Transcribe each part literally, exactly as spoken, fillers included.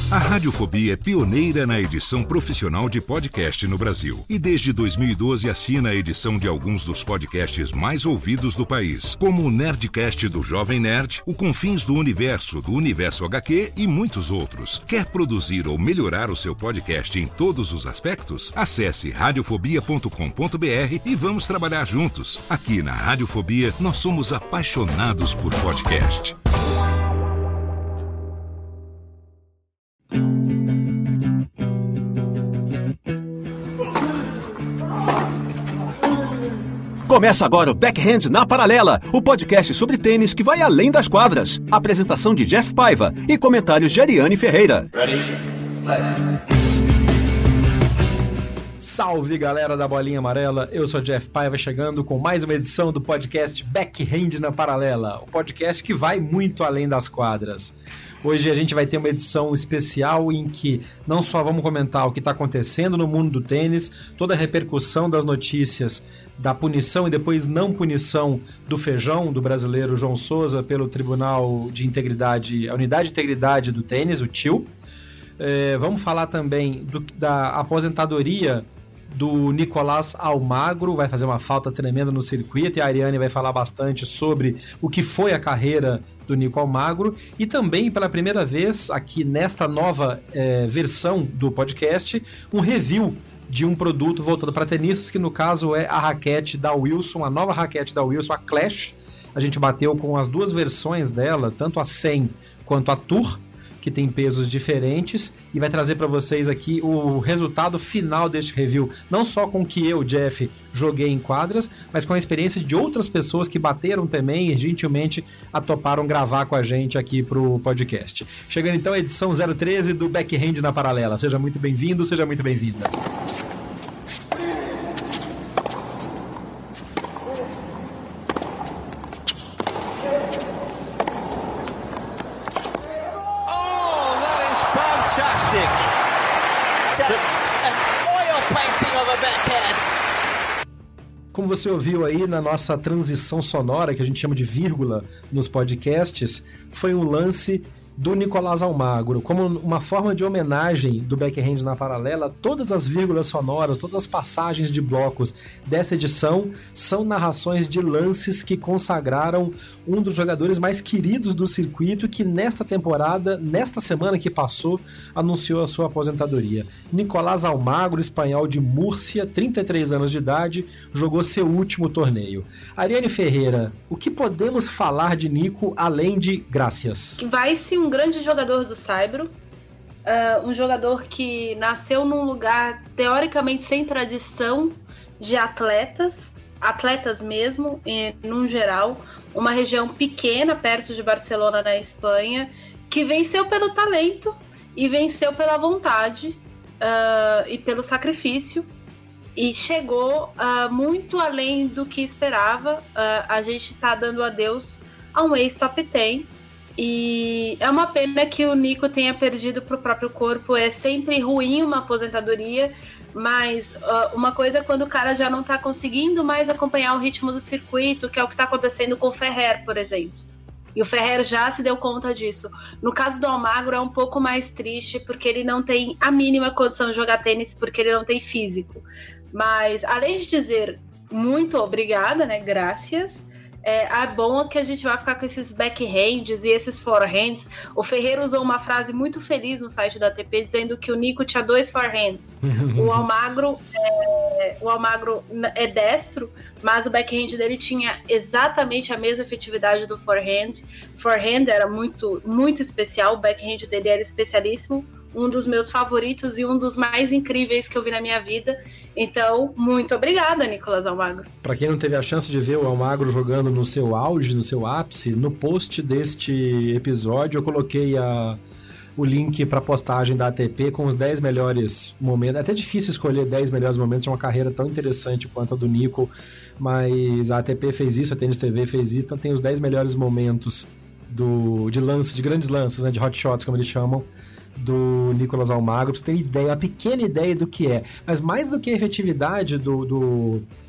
A Radiofobia é pioneira na edição profissional de podcast no Brasil. E desde dois mil e doze assina a edição de alguns dos podcasts mais ouvidos do país, como o Nerdcast do Jovem Nerd, o Confins do Universo, do Universo agá quê e muitos outros. Quer produzir ou melhorar o seu podcast em todos os aspectos? Acesse radiofobia ponto com ponto b r e vamos trabalhar juntos. Aqui na Radiofobia, nós somos apaixonados por podcast. Começa agora o Backhand na Paralela, o podcast sobre tênis que vai além das quadras. Apresentação de Jeff Paiva e comentários de Ariane Ferreira. Ready? Play. Salve, galera da Bolinha Amarela, eu sou Jeff Paiva, chegando com mais uma edição do podcast Backhand na Paralela, o podcast que vai muito além das quadras. Hoje a gente vai ter uma edição especial em que não só vamos comentar o que está acontecendo no mundo do tênis, toda a repercussão das notícias da punição e depois não punição do feijão do brasileiro João Souza pelo Tribunal de Integridade, a Unidade de Integridade do Tênis, o T I U. É, vamos falar também do, da aposentadoria do Nicolás Almagro, vai fazer uma falta tremenda no circuito, e a Ariane vai falar bastante sobre o que foi a carreira do Nico Almagro, e também pela primeira vez aqui nesta nova é, versão do podcast, um review de um produto voltado para tenistas, que no caso é a raquete da Wilson, a nova raquete da Wilson, a Clash. A gente bateu com as duas versões dela, tanto a cem quanto a Tour, que tem pesos diferentes, e vai trazer para vocês aqui o resultado final deste review, não só com o que eu, Jeff, joguei em quadras, mas com a experiência de outras pessoas que bateram também e gentilmente toparam gravar com a gente aqui pro podcast. Chegando então à edição zero treze do Backhand na Paralela. Seja muito bem-vindo, seja muito bem-vinda. Como você ouviu aí na nossa transição sonora, que a gente chama de vírgula nos podcasts, foi um lance do Nicolás Almagro. Como uma forma de homenagem do Backhand na Paralela, todas as vírgulas sonoras, todas as passagens de blocos dessa edição são narrações de lances que consagraram um dos jogadores mais queridos do circuito, que nesta temporada, nesta semana que passou, anunciou a sua aposentadoria. Nicolás Almagro, espanhol de Múrcia, trinta e três anos de idade, jogou seu último torneio. Ariane Ferreira, o que podemos falar de Nico além de graças? Vai ser um grande jogador do saibro, uh, um jogador que nasceu num lugar teoricamente sem tradição de atletas, atletas mesmo, e, num geral, uma região pequena perto de Barcelona, na Espanha, que venceu pelo talento e venceu pela vontade uh, e pelo sacrifício, e chegou uh, muito além do que esperava. Uh, a gente está dando adeus a um ex-top dez, e é uma pena que o Nico tenha perdido para o próprio corpo. É sempre ruim uma aposentadoria, mas uh, uma coisa é quando o cara já não está conseguindo mais acompanhar o ritmo do circuito, que é o que está acontecendo com o Ferrer, por exemplo. E o Ferrer já se deu conta disso. No caso do Almagro é um pouco mais triste, porque ele não tem a mínima condição de jogar tênis, porque ele não tem físico. Mas, além de dizer muito obrigada, né, graças, É, é bom que a gente vai ficar com esses backhands e esses forehands. O Ferreira usou uma frase muito feliz no site da A T P, dizendo que o Nico tinha dois forehands. O Almagro é, o Almagro é destro, mas o backhand dele tinha exatamente a mesma efetividade do forehand. Forehand era muito, muito especial, o backhand dele era especialíssimo. Um dos meus favoritos e um dos mais incríveis que eu vi na minha vida. Então, muito obrigada, Nicolás Almagro. Para quem não teve a chance de ver o Almagro jogando no seu auge, no seu ápice, no post deste episódio eu coloquei a, o link para a postagem da A T P com os dez melhores momentos. É até difícil escolher dez melhores momentos de uma carreira tão interessante quanto a do Nico, mas a A T P fez isso, a Tênis T V fez isso, então tem os dez melhores momentos do, de lances, de grandes lances, né, de hot shots, como eles chamam, do Nicolás Almagro, pra você ter ideia, uma pequena ideia do que é. Mas mais do que a efetividade do, do,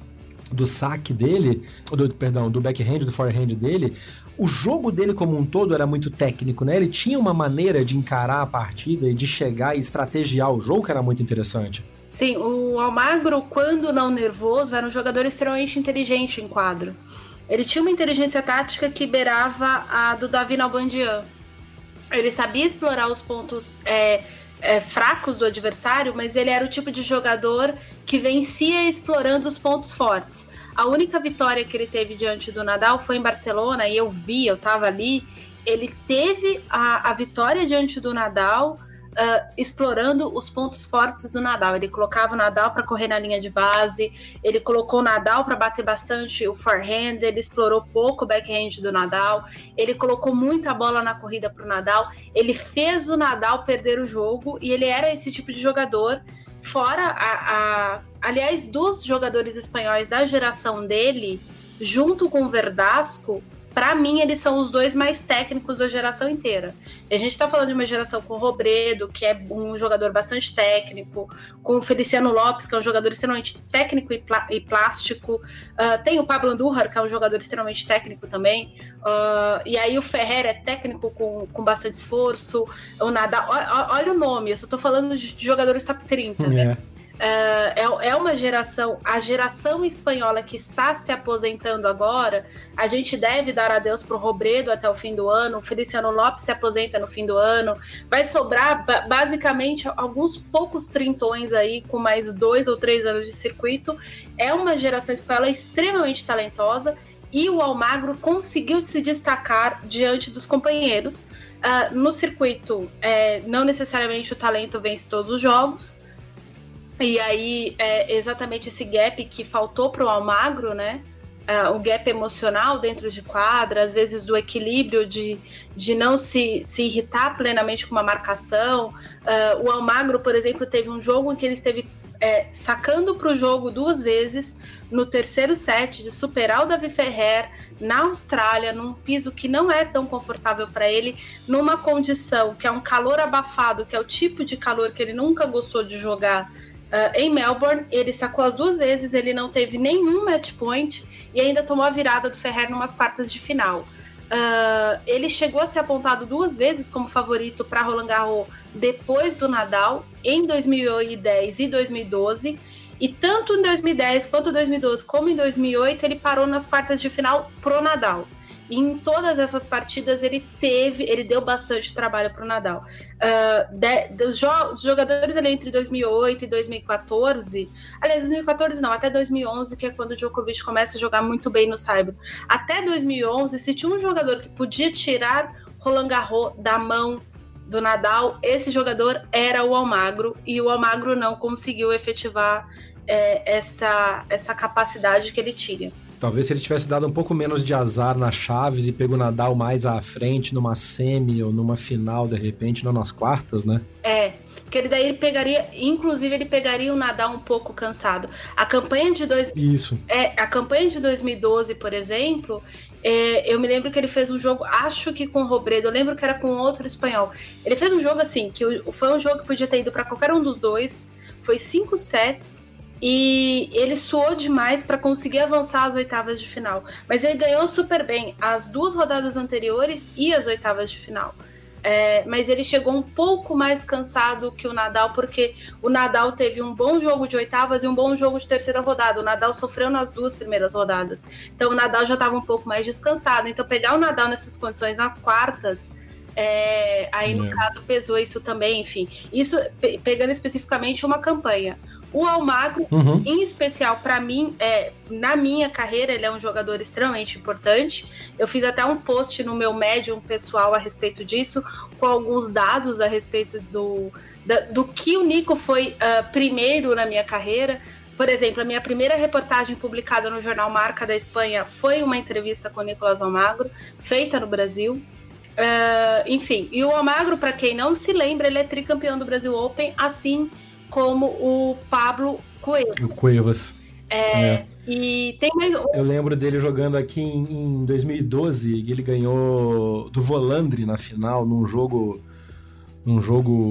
do saque dele, do, perdão, do backhand, do forehand dele, o jogo dele como um todo era muito técnico, né? Ele tinha uma maneira de encarar a partida e de chegar e estrategiar o jogo que era muito interessante. Sim, o Almagro, quando não nervoso, era um jogador extremamente inteligente em quadro. Ele tinha uma inteligência tática que beirava a do Davi Nalbandian. Ele sabia explorar os pontos é, é, fracos do adversário, mas ele era o tipo de jogador que vencia explorando os pontos fortes. A única vitória que ele teve diante do Nadal foi em Barcelona, e eu vi, eu tava ali. Ele teve a, a vitória diante do Nadal uh, explorando os pontos fortes do Nadal. Ele colocava o Nadal para correr na linha de base, ele colocou o Nadal para bater bastante o forehand, ele explorou pouco o backhand do Nadal, ele colocou muita bola na corrida para o Nadal, ele fez o Nadal perder o jogo, e ele era esse tipo de jogador. Fora, a, a, aliás, dos jogadores espanhóis da geração dele, junto com o Verdasco, para mim eles são os dois mais técnicos da geração inteira. E a gente está falando de uma geração com o Robredo, que é um jogador bastante técnico, com o Feliciano Lopes, que é um jogador extremamente técnico e, plá- e plástico, uh, tem o Pablo Andújar, que é um jogador extremamente técnico também, uh, e aí o Ferrer é técnico com, com bastante esforço, o Nadal, olha, olha o nome, eu só estou falando de jogadores top trinta, né? É. Uh, é, é uma geração, a geração espanhola que está se aposentando agora. A gente deve dar adeus pro Robredo até o fim do ano, o Feliciano Lopes se aposenta no fim do ano, vai sobrar basicamente alguns poucos trintões aí com mais dois ou três anos de circuito. É uma geração espanhola extremamente talentosa, e o Almagro conseguiu se destacar diante dos companheiros. Uh, no circuito, é, não necessariamente o talento vence todos os jogos. E aí, é exatamente esse gap que faltou para o Almagro, né? Uh, o gap emocional dentro de quadra, às vezes do equilíbrio de, de não se, se irritar plenamente com uma marcação. Uh, o Almagro, por exemplo, teve um jogo em que ele esteve é, sacando para o jogo duas vezes, no terceiro set, de superar o Davi Ferrer na Austrália, num piso que não é tão confortável para ele, numa condição que é um calor abafado, que é o tipo de calor que ele nunca gostou de jogar. Uh, em Melbourne, ele sacou as duas vezes, ele não teve nenhum match point e ainda tomou a virada do Ferrer numas quartas de final. Uh, ele chegou a ser apontado duas vezes como favorito para Roland Garros depois do Nadal, em dois mil e dez e dois mil e doze, e tanto em dois mil e dez quanto em dois mil e doze como em dois mil e oito ele parou nas quartas de final pro Nadal. E em todas essas partidas ele teve, ele deu bastante trabalho para o Nadal. Uh, de, dos, jo- dos jogadores ali entre dois mil e oito e dois mil e quatorze, aliás, dois mil e quatorze não, até dois mil e onze, que é quando o Djokovic começa a jogar muito bem no saibro. Até dois mil e onze, se tinha um jogador que podia tirar Roland Garros da mão do Nadal, esse jogador era o Almagro, e o Almagro não conseguiu efetivar é, essa, essa capacidade que ele tinha. Talvez se ele tivesse dado um pouco menos de azar nas chaves e pego o Nadal mais à frente, numa semi ou numa final, de repente, não nas quartas, né? É, porque ele daí ele pegaria, inclusive ele pegaria o Nadal um pouco cansado. A campanha de dois... Isso. É, a campanha de dois mil e doze, por exemplo, é, eu me lembro que ele fez um jogo, acho que com o Robredo, eu lembro que era com outro espanhol. Ele fez um jogo assim, que foi um jogo que podia ter ido para qualquer um dos dois, foi cinco sets, e ele suou demais para conseguir avançar às oitavas de final. Mas ele ganhou super bem as duas rodadas anteriores e as oitavas de final. É, mas ele chegou um pouco mais cansado que o Nadal, porque o Nadal teve um bom jogo de oitavas e um bom jogo de terceira rodada. O Nadal sofreu nas duas primeiras rodadas. Então o Nadal já estava um pouco mais descansado. Então pegar o Nadal nessas condições nas quartas... É, aí no é. caso pesou isso também, enfim. Isso pe- pegando especificamente uma campanha. O Almagro, uhum. em especial para mim, é, na minha carreira, ele é um jogador extremamente importante. Eu fiz até um post no meu Medium pessoal a respeito disso, com alguns dados a respeito do, da, do que o Nico foi uh, primeiro na minha carreira. Por exemplo, a minha primeira reportagem publicada no jornal Marca da Espanha foi uma entrevista com o Nicolás Almagro, feita no Brasil. Uh, enfim, e o Almagro, para quem não se lembra, ele é tricampeão do Brasil Open, assim como o Pablo Cuevas. O Cuevas. É, é. E tem mais um... Eu lembro dele jogando aqui em, em dois mil e doze, ele ganhou do Volandri na final, num jogo, num jogo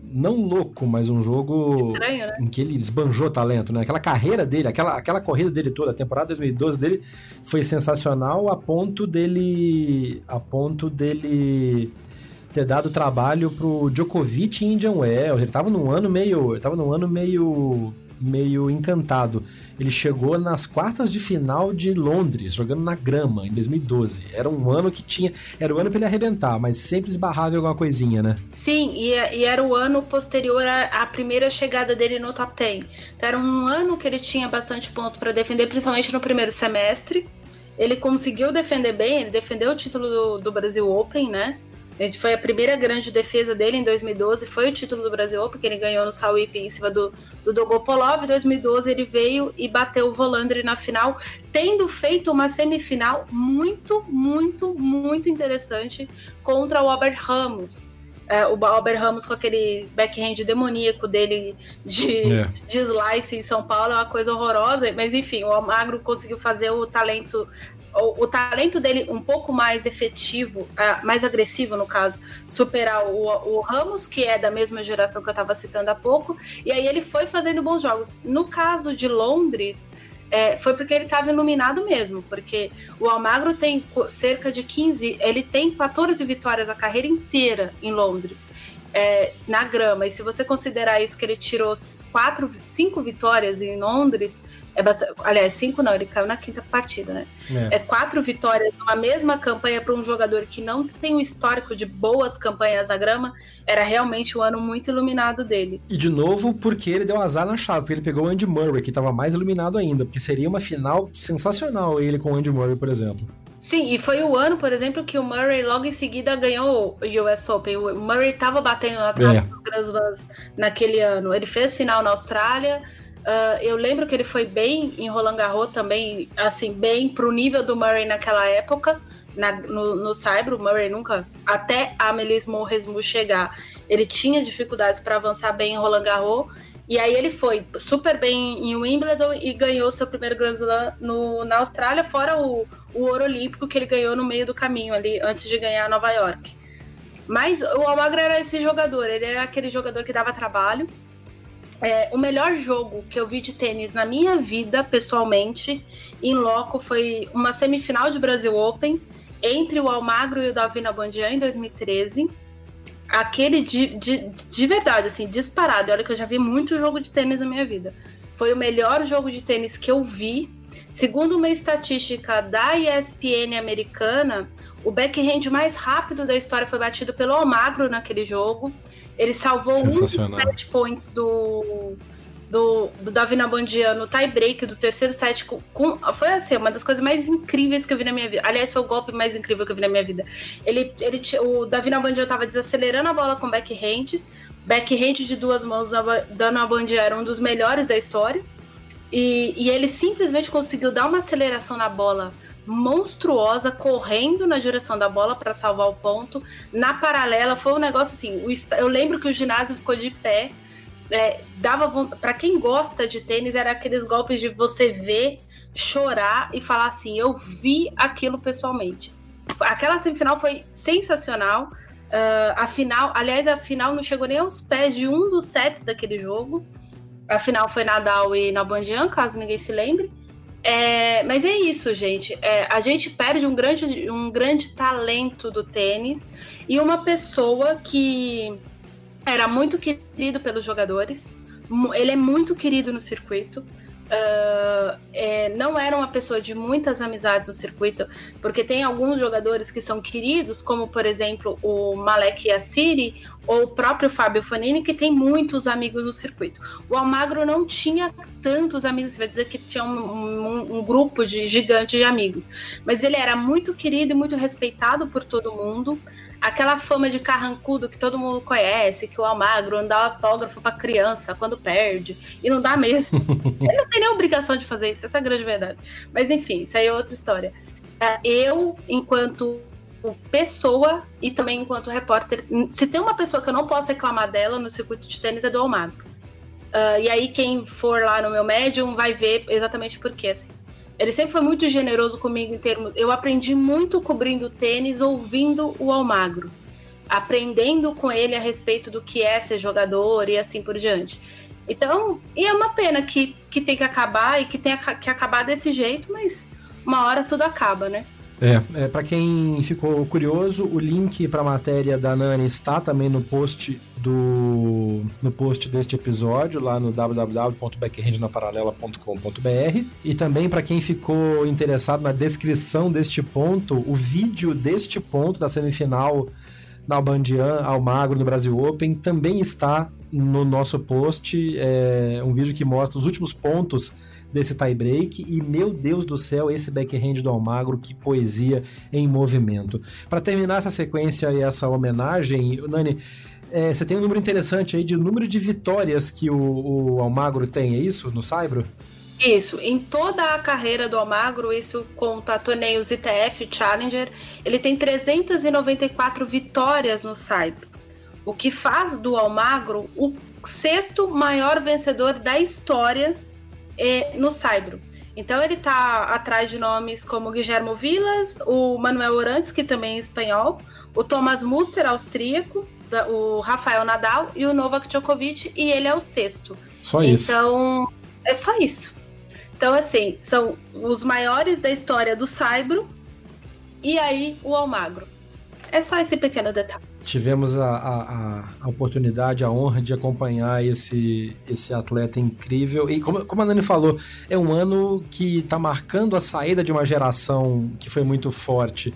não louco, mas um jogo estranho, né? Em que ele esbanjou talento, né? Aquela carreira dele, aquela, aquela corrida dele toda, a temporada dois mil e doze dele foi sensacional a ponto dele a ponto dele ter dado trabalho pro Djokovic e Indian Wells. Ele tava num ano meio, ele tava num ano meio meio encantado. Ele chegou nas quartas de final de Londres, jogando na grama, em dois mil e doze. Era um ano que tinha... Era o ano pra ele arrebentar, mas sempre esbarrava em alguma coisinha, né? Sim, e, e era o ano posterior à, à primeira chegada dele no top dez. Então, era um ano que ele tinha bastante pontos para defender, principalmente no primeiro semestre. Ele conseguiu defender bem, ele defendeu o título do, do Brasil Open, né? Foi a primeira grande defesa dele em dois mil e doze, foi o título do Brasil Open, que ele ganhou no Sauip em cima do, do Dolgopolov. Em dois mil e doze ele veio e bateu o Volandri na final, tendo feito uma semifinal muito, muito, muito interessante contra o Albert Ramos. É, o Albert Ramos com aquele backhand demoníaco dele de, é. de slice em São Paulo é uma coisa horrorosa, mas enfim, o Almagro conseguiu fazer o talento... O, o talento dele um pouco mais efetivo, uh, mais agressivo no caso, superar o, o Ramos, que é da mesma geração que eu estava citando há pouco, e aí ele foi fazendo bons jogos. No caso de Londres, é, foi porque ele estava iluminado mesmo, porque o Almagro tem cerca de quinze, ele tem quatorze vitórias a carreira inteira em Londres, é, na grama, e se você considerar isso que ele tirou quatro, cinco vitórias em Londres... É bastante, aliás, cinco não, ele caiu na quinta partida, né? É, é quatro vitórias numa mesma campanha para um jogador que não tem um histórico de boas campanhas na grama, era realmente um ano muito iluminado dele. E de novo, porque ele deu azar na chave, porque ele pegou o Andy Murray, que estava mais iluminado ainda, porque seria uma final sensacional ele com o Andy Murray, por exemplo. Sim, e foi o ano, por exemplo, que o Murray logo em seguida ganhou o U S Open. O Murray estava batendo na trave dos Grand Slams naquele ano. Ele fez final na Austrália. Uh, eu lembro que ele foi bem em Roland Garros também, assim, bem pro nível do Murray naquela época, na, no, no Saibro. O Murray nunca, até a Melissa Morresmu chegar, ele tinha dificuldades para avançar bem em Roland Garros, e aí ele foi super bem em Wimbledon e ganhou seu primeiro Grand Slam no, na Austrália, fora o, o ouro olímpico que ele ganhou no meio do caminho ali, antes de ganhar Nova York. Mas o Almagro era esse jogador, ele era aquele jogador que dava trabalho. É, o melhor jogo que eu vi de tênis na minha vida, pessoalmente, em loco, foi uma semifinal de Brasil Open entre o Almagro e o Davi Nalbandian em dois mil e treze. Aquele de, de, de verdade, assim, disparado. Olha que eu já vi muito jogo de tênis na minha vida. Foi o melhor jogo de tênis que eu vi. Segundo uma estatística da E S P N americana, o backhand mais rápido da história foi batido pelo Almagro naquele jogo. Ele salvou um dos set points do, do, do Davi Nalbandian no tie break do terceiro set. Com, com, foi assim, uma das coisas mais incríveis que eu vi na minha vida. Aliás, foi o golpe mais incrível que eu vi na minha vida. Ele, ele, o Davi Nalbandian estava desacelerando a bola com backhand. Backhand de duas mãos da Nalbandian era um dos melhores da história. E, e ele simplesmente conseguiu dar uma aceleração na bola monstruosa, correndo na direção da bola para salvar o ponto. Na paralela, foi um negócio assim, o, eu lembro que o ginásio ficou de pé, é, dava para quem gosta de tênis, era aqueles golpes de você ver, chorar e falar assim, eu vi aquilo pessoalmente. Aquela semifinal foi sensacional. Uh, a final, aliás, a final não chegou nem aos pés de um dos sets daquele jogo. A final foi Nadal e Nalbandian, caso ninguém se lembre. É, mas é isso, gente. É, a gente perde um grande, um grande talento do tênis e uma pessoa que era muito querido pelos jogadores. Ele é muito querido no circuito. Uh, é, não era uma pessoa de muitas amizades no circuito, porque tem alguns jogadores que são queridos, como por exemplo o Malek Yassiri ou o próprio Fábio Fognini, que tem muitos amigos no circuito. O Almagro não tinha tantos amigos, você vai dizer que tinha um, um, um grupo de gigante de amigos, mas ele era muito querido e muito respeitado por todo mundo. Aquela fama de carrancudo que todo mundo conhece, que o Almagro não dá autógrafo pra criança quando perde, e não dá mesmo. Ele não tem nem obrigação de fazer isso, essa é a grande verdade. Mas enfim, isso aí é outra história. Eu, enquanto pessoa e também enquanto repórter, se tem uma pessoa que eu não posso reclamar dela no circuito de tênis é do Almagro. Uh, e aí quem for lá no meu Medium vai ver exatamente por quê, assim. Ele sempre foi muito generoso comigo em termos... Eu aprendi muito cobrindo tênis, ouvindo o Almagro. aprendendo com ele a respeito do que é ser jogador e assim por diante. Então, e é uma pena que, que tem que acabar e que tem que acabar desse jeito, mas uma hora tudo acaba, né? É, é para quem ficou curioso, o link para a matéria da Nani está também no post do no post deste episódio, lá no w w w ponto backhand na paralela ponto com ponto b r. E também para quem ficou interessado na descrição deste ponto, o vídeo deste ponto da semifinal da Albandian Almagro no Brasil Open também está no nosso post, é um vídeo que mostra os últimos pontos desse tie-break, e meu Deus do céu, esse backhand do Almagro, que poesia em movimento. Para terminar essa sequência e essa homenagem, Nani, é, você tem um número interessante aí de número de vitórias que o, o Almagro tem, é isso, no Saibro? Isso, em toda a carreira do Almagro, isso conta torneios I T F, Challenger, ele tem trezentas e noventa e quatro vitórias no Saibro, o que faz do Almagro o sexto maior vencedor da história é, no Saibro. Então ele está atrás de nomes como Guillermo Vilas, o Manuel Orantes, que também é espanhol, o Thomas Muster, austríaco, o Rafael Nadal e o Novak Djokovic, e ele é o sexto. Só isso. Então, é só isso. Então, assim, são os maiores da história do Saibro e aí o Almagro. É só esse pequeno detalhe. Tivemos a, a, a oportunidade, a honra de acompanhar esse, esse atleta incrível. E como, como a Nani falou, é um ano que está marcando a saída de uma geração que foi muito forte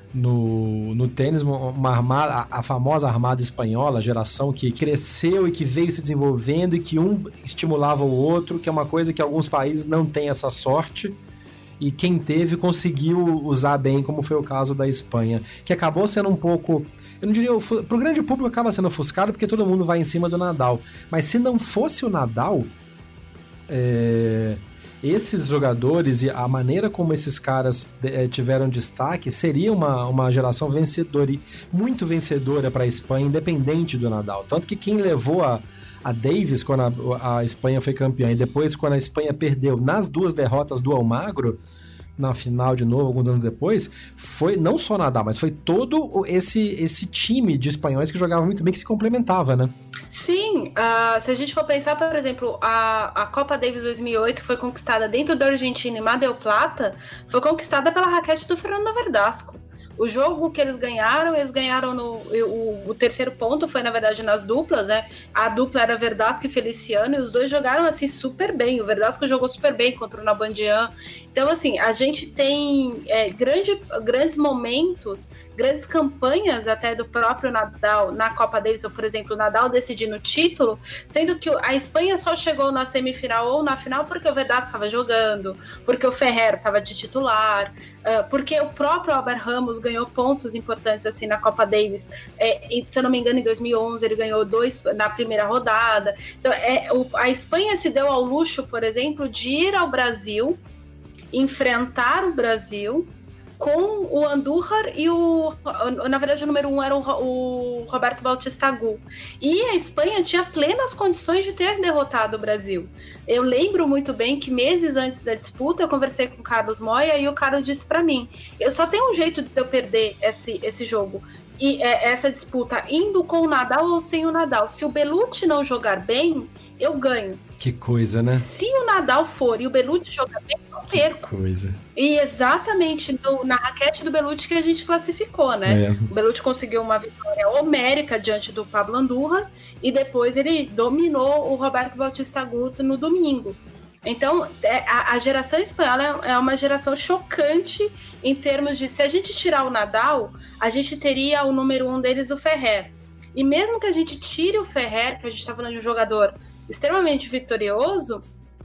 no, no tênis, uma armada, a, a famosa armada espanhola, a geração que cresceu e que veio se desenvolvendo e que um estimulava o outro, que é uma coisa que alguns países não têm essa sorte. E quem teve conseguiu usar bem, como foi o caso da Espanha, que acabou sendo um pouco... Eu não diria, pro grande público acaba sendo ofuscado porque todo mundo vai em cima do Nadal. Mas se não fosse o Nadal, é, esses jogadores e a maneira como esses caras é, tiveram destaque, seria uma, uma geração vencedora, e muito vencedora para a Espanha, independente do Nadal. Tanto que quem levou a, a Davis quando a, a Espanha foi campeã, e depois quando a Espanha perdeu nas duas derrotas do Almagro, na final de novo, alguns anos depois, foi não só Nadal, mas foi todo esse, esse time de espanhóis que jogava muito bem, que se complementava, né? Sim, uh, se a gente for pensar, por exemplo, a, a Copa Davis dois mil e oito foi conquistada dentro da Argentina e Mar del Plata foi conquistada pela raquete do Fernando Verdasco. O jogo que eles ganharam, eles ganharam no... O, o terceiro ponto foi, na verdade, nas duplas, né? A dupla era Verdasco e Feliciano, e os dois jogaram, assim, super bem. O Verdasco jogou super bem contra o Nalbandian. Então, assim, a gente tem é, grande, grandes momentos, grandes campanhas até do próprio Nadal na Copa Davis, ou, por exemplo, o Nadal decidindo o título, sendo que a Espanha só chegou na semifinal ou na final porque o Verdasco estava jogando, porque o Ferrer estava de titular, porque o próprio Albert Ramos ganhou pontos importantes assim na Copa Davis. É, se eu não me engano, em dois mil e onze ele ganhou dois na primeira rodada. Então, é, o, a Espanha se deu ao luxo, por exemplo, de ir ao Brasil, enfrentar o Brasil com o Andújar e o... Na verdade, o número um era o, o Roberto Bautista Agut. E a Espanha tinha plenas condições de ter derrotado o Brasil. Eu lembro muito bem que meses antes da disputa eu conversei com o Carlos Moya e o Carlos disse para mim: eu só tenho um jeito de eu perder esse, esse jogo, e é, essa disputa, indo com o Nadal ou sem o Nadal. Se o Bellucci não jogar bem, eu ganho. Que coisa, né? Se o Nadal for e o Bellucci jogar bem, eu perco. Que coisa. E exatamente no, na raquete do Bellucci que a gente classificou, né? É. O Bellucci conseguiu uma vitória homérica diante do Pablo Andújar e depois ele dominou o Roberto Bautista Agut no domingo. Então, a, a geração espanhola é uma geração chocante em termos de... Se a gente tirar o Nadal, a gente teria o número um deles, o Ferrer. E mesmo que a gente tire o Ferrer, que a gente está falando de um jogador extremamente vitorioso,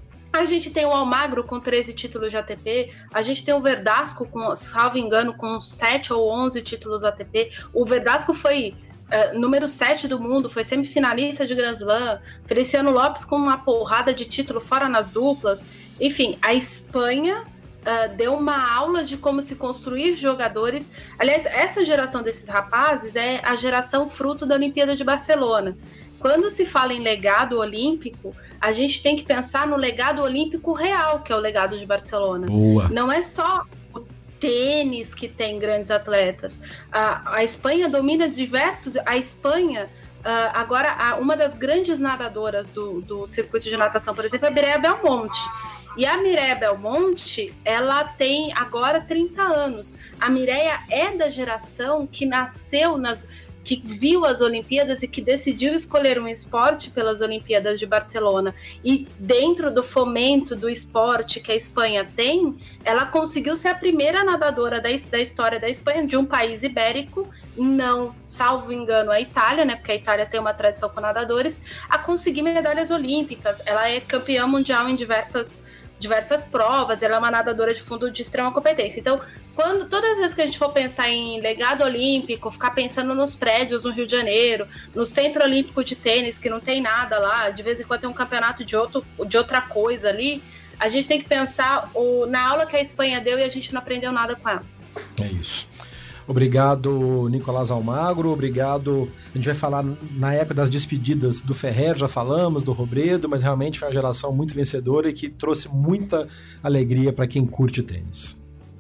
a gente tem o Almagro com treze títulos de A T P, a gente tem o Verdasco, com, salvo engano, com sete ou onze títulos A T P. O Verdasco foi... Uh, número sete do mundo, foi semifinalista de Grand Slam, Feliciano Lopes com uma porrada de título fora nas duplas. Enfim, a Espanha uh, deu uma aula de como se construir jogadores. Aliás, essa geração desses rapazes é a geração fruto da Olimpíada de Barcelona. Quando se fala em legado olímpico, a gente tem que pensar no legado olímpico real, que é o legado de Barcelona. Boa. Não é só tênis que tem grandes atletas. A, a Espanha domina diversos... A Espanha, uh, agora, a, uma das grandes nadadoras do, do circuito de natação, por exemplo, é a Mireia Belmonte. E a Mireia Belmonte, ela tem agora trinta anos. A Mireia é da geração que nasceu nas... que viu as Olimpíadas e que decidiu escolher um esporte pelas Olimpíadas de Barcelona. E dentro do fomento do esporte que a Espanha tem, ela conseguiu ser a primeira nadadora da, da história da Espanha, de um país ibérico, não, salvo engano, a Itália, né, porque a Itália tem uma tradição com nadadores, a conseguir medalhas olímpicas. Ela é campeã mundial em diversas diversas provas, ela é uma nadadora de fundo de extrema competência. Então, quando todas as vezes que a gente for pensar em legado olímpico, ficar pensando nos prédios no Rio de Janeiro, no Centro Olímpico de Tênis, que não tem nada lá, de vez em quando tem um campeonato de, outro, de outra coisa ali, a gente tem que pensar o, na aula que a Espanha deu e a gente não aprendeu nada com ela. É isso. Obrigado, Nicolás Almagro, obrigado. A gente vai falar na época das despedidas do Ferrer, já falamos, do Robredo, mas realmente foi uma geração muito vencedora e que trouxe muita alegria para quem curte tênis.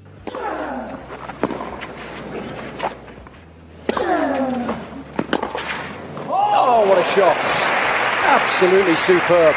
Oh, what a shot! Absolutely superb.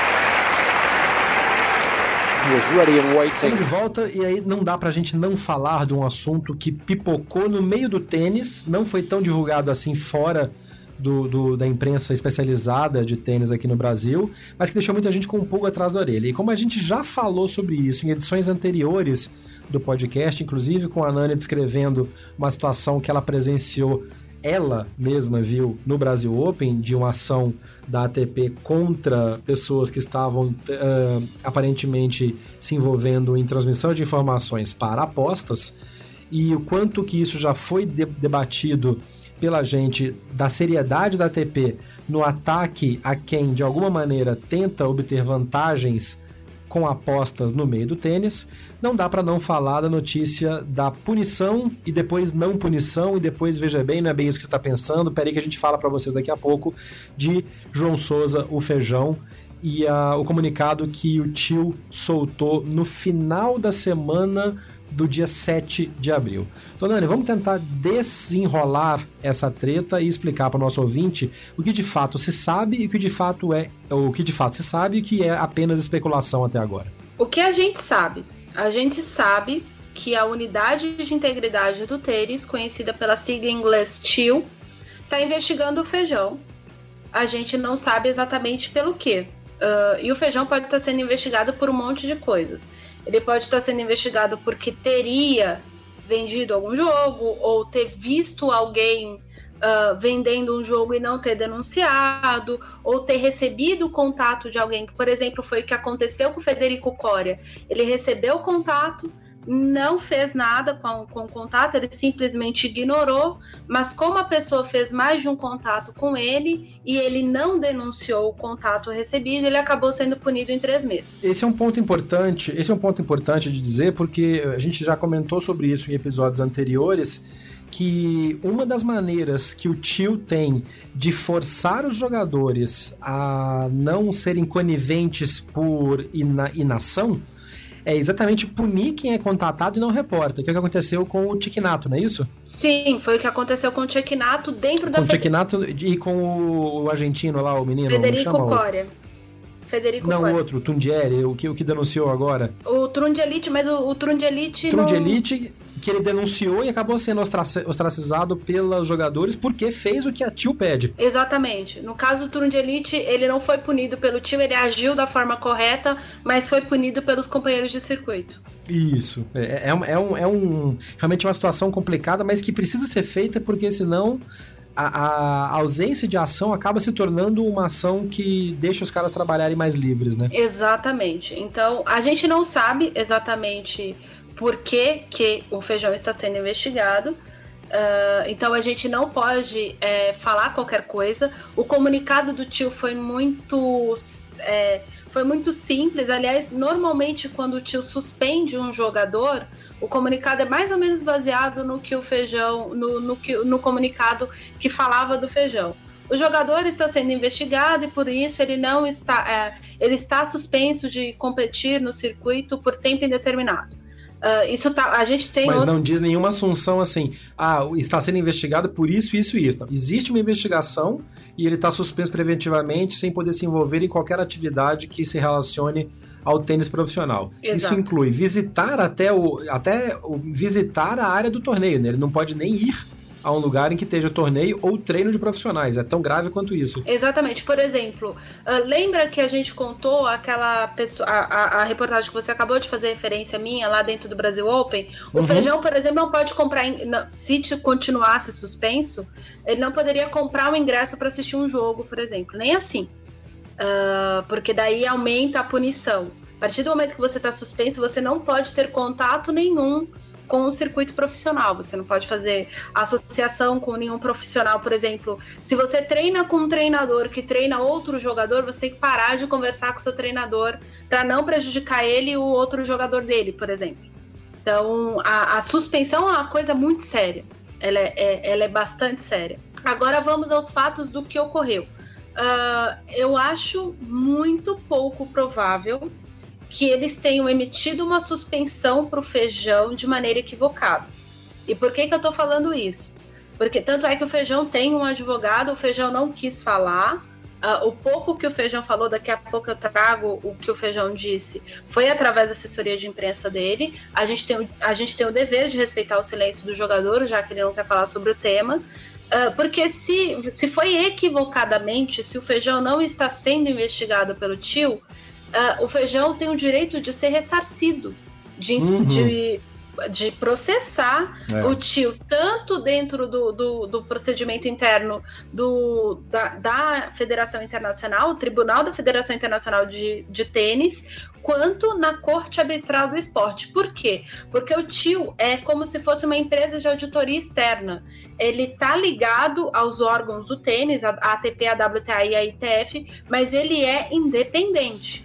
Estamos de volta e aí não dá pra gente não falar de um assunto que pipocou no meio do tênis, não foi tão divulgado assim fora do, do, da imprensa especializada de tênis aqui no Brasil, mas que deixou muita gente com um pulgo atrás da orelha. E como a gente já falou sobre isso em edições anteriores do podcast, inclusive com a Nani descrevendo uma situação que ela presenciou, ela mesma viu no Brasil Open, de uma ação da A T P contra pessoas que estavam uh, aparentemente se envolvendo em transmissão de informações para apostas, e o quanto que isso já foi de- debatido pela gente, da seriedade da A T P no ataque a quem de alguma maneira tenta obter vantagens com apostas no meio do tênis, não dá para não falar da notícia da punição e depois não punição e depois veja bem, não é bem isso que você está pensando, peraí que a gente fala para vocês daqui a pouco, de João Souza, o Feijão, e a, o comunicado que o tio soltou no final da semana do dia sete de abril. Então, Nani, vamos tentar desenrolar essa treta e explicar para o nosso ouvinte o que de fato se sabe e o que de fato é, o que de fato se sabe e o que é apenas especulação até agora. O que a gente sabe? A gente sabe que a unidade de integridade do tênis, conhecida pela sigla em inglês T I L, está investigando o Feijão. A gente não sabe exatamente pelo quê. Uh, e o Feijão pode estar sendo investigado por um monte de coisas. Ele pode estar sendo investigado porque teria vendido algum jogo ou ter visto alguém uh, vendendo um jogo e não ter denunciado, ou ter recebido o contato de alguém, que, por exemplo, foi o que aconteceu com o Federico Coria. Ele recebeu o contato, não fez nada com, com o contato, ele simplesmente ignorou, mas como a pessoa fez mais de um contato com ele e ele não denunciou o contato recebido, ele acabou sendo punido em três meses. Esse é um ponto importante, esse é um ponto importante de dizer, porque a gente já comentou sobre isso em episódios anteriores, que uma das maneiras que o tio tem de forçar os jogadores a não serem coniventes por ina- inação é exatamente punir quem é contatado e não reporta, que é o que aconteceu com o Cecchinato, não é isso? Sim, foi o que aconteceu com o Cecchinato dentro com da... Com o Cecchinato e com o, o argentino lá, o menino... Federico Coria. Federico Não, Coria. o outro, o Tundieri, o que, o que denunciou agora. O Trungelite, mas o, o Trungelite... Trungelite, não... que ele denunciou e acabou sendo ostracizado pelos jogadores porque fez o que a tio pede. Exatamente. No caso do Trungelite, ele não foi punido pelo tio, ele agiu da forma correta, mas foi punido pelos companheiros de circuito. Isso. É, é, é, um, é um, realmente uma situação complicada, mas que precisa ser feita porque senão... A, a ausência de ação acaba se tornando uma ação que deixa os caras trabalharem mais livres, né? Exatamente. Então, a gente não sabe exatamente por que, que o Feijão está sendo investigado. Uh, então, a gente não pode é, falar qualquer coisa. O comunicado do tio foi muito... É, foi muito simples. Aliás, normalmente, quando o tio suspende um jogador, o comunicado é mais ou menos baseado no que o Feijão, no, no, que, no comunicado que falava do Feijão. O jogador está sendo investigado e por isso ele não está, é, ele está suspenso de competir no circuito por tempo indeterminado. Uh, isso tá, a gente tem... Mas outro... não diz nenhuma assunção assim, ah, está sendo investigado por isso, isso e isso. Não, existe uma investigação e ele está suspenso preventivamente sem poder se envolver em qualquer atividade que se relacione ao tênis profissional. Exato. Isso inclui visitar até o, até o, visitar a área do torneio, né? Ele não pode nem ir a um lugar em que esteja torneio ou treino de profissionais. É tão grave quanto isso. Exatamente. Por exemplo, uh, lembra que a gente contou aquela pessoa, a, a, a reportagem que você acabou de fazer referência minha lá dentro do Brasil Open? O Uhum. Feijão, por exemplo, não pode comprar, não, se te continuasse suspenso, ele não poderia comprar um ingresso para assistir um jogo, por exemplo. Nem assim. Uh, porque daí aumenta a punição. A partir do momento que você está suspenso, você não pode ter contato nenhum com o circuito profissional, você não pode fazer associação com nenhum profissional, por exemplo, se você treina com um treinador que treina outro jogador, você tem que parar de conversar com o seu treinador para não prejudicar ele e o outro jogador dele, por exemplo. Então, a, a suspensão é uma coisa muito séria, ela é, é, ela é bastante séria. Agora vamos aos fatos do que ocorreu. Uh, eu acho muito pouco provável que eles tenham emitido uma suspensão para o Feijão de maneira equivocada. E por que que eu tô falando isso? Porque tanto é que o Feijão tem um advogado, o Feijão não quis falar, uh, o pouco que o Feijão falou, daqui a pouco eu trago o que o Feijão disse, foi através da assessoria de imprensa dele. A gente tem, a gente tem o dever de respeitar o silêncio do jogador, já que ele não quer falar sobre o tema, uh, porque se, se foi equivocadamente, se o Feijão não está sendo investigado pelo tio, Uh, o Feijão tem o direito de ser ressarcido, de, uhum. de, de processar é. o tio, tanto dentro do, do, do procedimento interno do, da, da Federação Internacional, o Tribunal da Federação Internacional de, de Tênis, quanto na Corte Arbitral do Esporte. Por quê? Porque o tio é como se fosse uma empresa de auditoria externa. Ele está ligado aos órgãos do tênis, a A T P, a W T A e a I T F, mas ele é independente.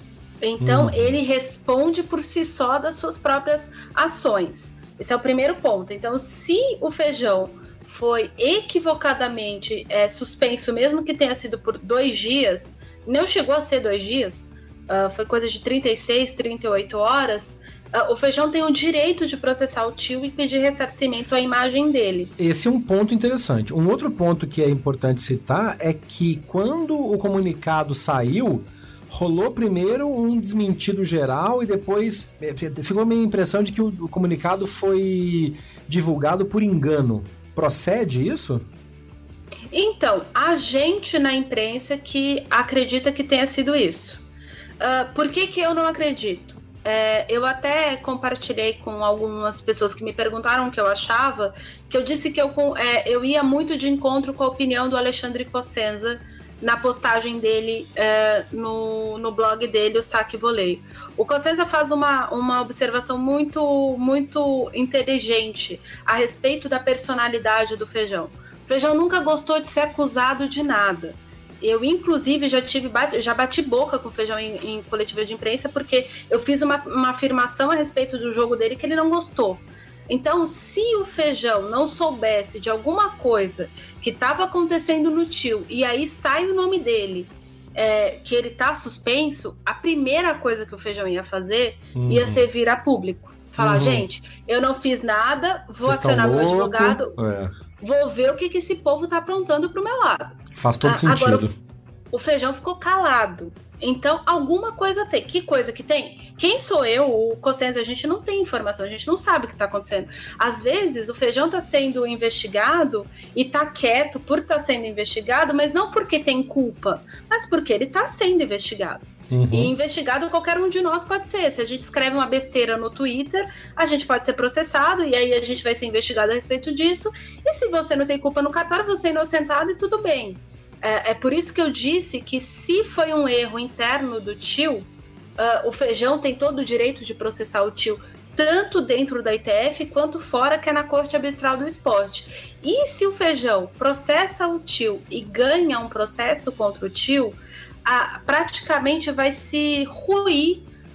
Então, hum. ele responde por si só das suas próprias ações. Esse é o primeiro ponto. Então, se o Feijão foi equivocadamente é, suspenso, mesmo que tenha sido por dois dias, não chegou a ser dois dias, uh, foi coisa de trinta e seis, trinta e oito horas, uh, o Feijão tem o direito de processar o tio e pedir ressarcimento à imagem dele. Esse é um ponto interessante. Um outro ponto que é importante citar é que quando o comunicado saiu, rolou primeiro um desmentido geral e depois ficou a minha impressão de que o, o comunicado foi divulgado por engano. Procede isso? Então, há gente na imprensa que acredita que tenha sido isso. Uh, por que que eu não acredito? É, eu até compartilhei com algumas pessoas que me perguntaram o que eu achava, que eu disse que eu, é, eu ia muito de encontro com a opinião do Alexandre Cossenza na postagem dele é, no, no blog dele, o Saque Voleio. O Cossenza faz uma, uma observação muito, muito inteligente a respeito da personalidade do Feijão. O Feijão nunca gostou de ser acusado de nada. Eu, inclusive, já, tive, já bati boca com o Feijão em, em coletiva de imprensa porque eu fiz uma, uma afirmação a respeito do jogo dele que ele não gostou. Então, se o Feijão não soubesse de alguma coisa que estava acontecendo no tio e aí sai o nome dele, é, que ele tá suspenso, a primeira coisa que o Feijão ia fazer uhum. ia ser vir a público. Falar, uhum. gente, eu não fiz nada, vou Vocês acionar meu advogado, é. vou ver o que, que esse povo tá aprontando pro meu lado. Faz todo ah, sentido. Agora, o Feijão ficou calado. Então, alguma coisa tem. Que coisa que tem? Quem sou eu, o Cossenza? A gente não tem informação, a gente não sabe o que está acontecendo. Às vezes, o Feijão está sendo investigado e está quieto por estar tá sendo investigado, mas não porque tem culpa, mas porque ele está sendo investigado. Uhum. E investigado qualquer um de nós pode ser. Se a gente escreve uma besteira no Twitter, a gente pode ser processado e aí a gente vai ser investigado a respeito disso. E se você não tem culpa no cartório, você é inocentado e tudo bem. É, é por isso que eu disse que se foi um erro interno do tio, uh, o Feijão tem todo o direito de processar o tio, tanto dentro da I T F quanto fora, que é na Corte Arbitral do Esporte. E se o Feijão processa o tio e ganha um processo contra o tio, a, praticamente vai se ruir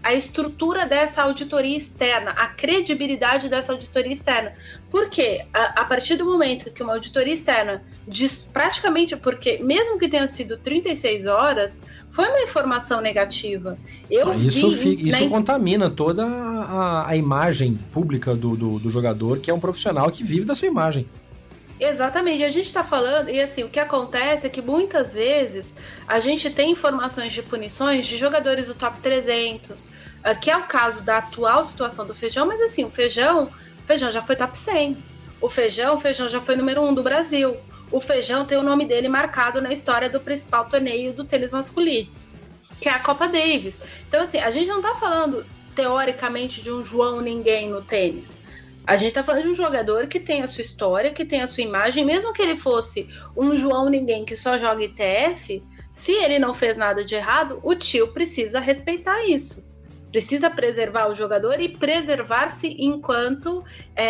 a estrutura dessa auditoria externa, a credibilidade dessa auditoria externa. Por quê? A, a partir do momento que uma auditoria externa diz praticamente, porque mesmo que tenha sido trinta e seis horas, foi uma informação negativa. Eu ah, isso vi, fi, isso na... contamina toda a, a imagem pública do, do, do jogador, que é um profissional que vive da sua imagem. Exatamente, a gente está falando, e assim, o que acontece é que muitas vezes a gente tem informações de punições de jogadores do top trezentos, que é o caso da atual situação do Feijão, mas assim, o Feijão, o Feijão já foi top cem, o Feijão, o Feijão já foi número um do Brasil, o Feijão tem o nome dele marcado na história do principal torneio do tênis masculino, que é a Copa Davis. Então assim, a gente não está falando teoricamente de um João Ninguém no tênis. A gente tá falando de um jogador que tem a sua história, que tem a sua imagem, mesmo que ele fosse um João Ninguém que só joga I T F, se ele não fez nada de errado, o tio precisa respeitar isso. Precisa preservar o jogador e preservar-se enquanto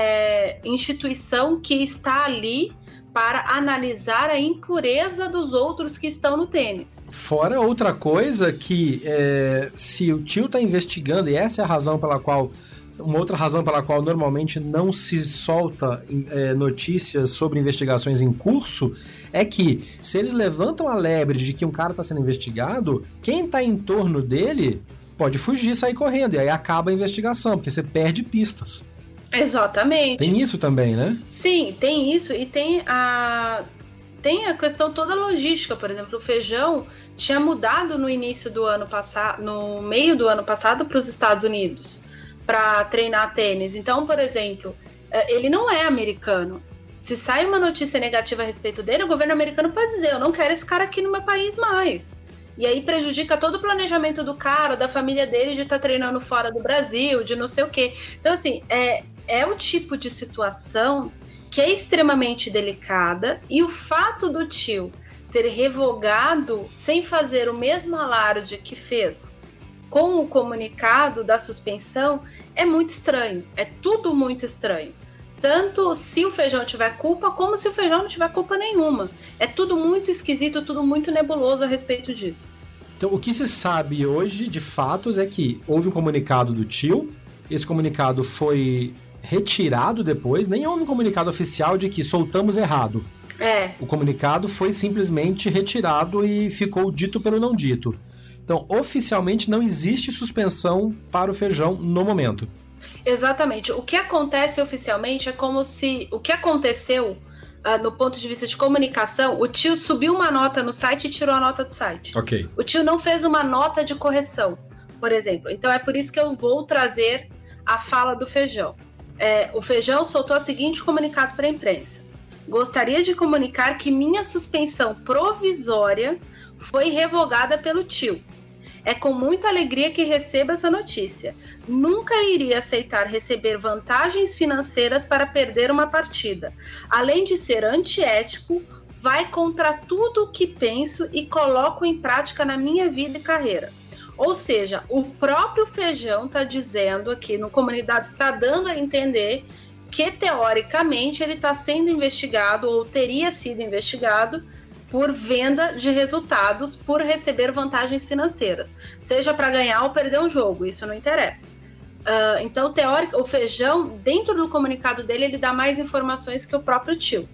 é, instituição que está ali para analisar a impureza dos outros que estão no tênis. Fora outra coisa que, é, se o tio tá investigando, e essa é a razão pela qual... Uma outra razão pela qual normalmente não se solta é, notícias sobre investigações em curso é que, se eles levantam a lebre de que um cara está sendo investigado, quem está em torno dele pode fugir, sair correndo, e aí acaba a investigação, porque você perde pistas. Exatamente. Tem isso também, né? Sim, tem isso, e tem a... Tem a questão toda logística, por exemplo, o Feijão tinha mudado no início do ano passado, no meio do ano passado, para os Estados Unidos, para treinar tênis. Então, por exemplo, ele não é americano. Se sai uma notícia negativa a respeito dele, o governo americano pode dizer, eu não quero esse cara aqui no meu país mais. E aí prejudica todo o planejamento do cara, da família dele, de estar tá treinando fora do Brasil, de não sei o quê. Então, assim, é, é o tipo de situação que é extremamente delicada, e o fato do tio ter revogado sem fazer o mesmo alarde que fez com o comunicado da suspensão é muito estranho, é tudo muito estranho. Tanto se o Feijão tiver culpa, como se o Feijão não tiver culpa nenhuma. É tudo muito esquisito, tudo muito nebuloso a respeito disso. Então, o que se sabe hoje, de fatos, é que houve um comunicado do tio, esse comunicado foi retirado depois, nem houve um comunicado oficial de que soltamos errado. É. O comunicado foi simplesmente retirado e ficou dito pelo não dito. Então, oficialmente, não existe suspensão para o Feijão no momento. Exatamente. O que acontece oficialmente é como se... O que aconteceu, uh, no ponto de vista de comunicação, o tio subiu uma nota no site e tirou a nota do site. Ok. O tio não fez uma nota de correção, por exemplo. Então, é por isso que eu vou trazer a fala do Feijão. É, o Feijão soltou o seguinte comunicado para a imprensa. Gostaria de comunicar que minha suspensão provisória foi revogada pelo tio. É com muita alegria que recebo essa notícia. Nunca iria aceitar receber vantagens financeiras para perder uma partida. Além de ser antiético, vai contra tudo o que penso e coloco em prática na minha vida e carreira. Ou seja, o próprio Feijão está dizendo aqui no comunicado, está dando a entender que teoricamente ele está sendo investigado ou teria sido investigado por venda de resultados, por receber vantagens financeiras, seja para ganhar ou perder um jogo, isso não interessa. Uh, então, teórico, o Feijão, dentro do comunicado dele, ele dá mais informações que o próprio tio.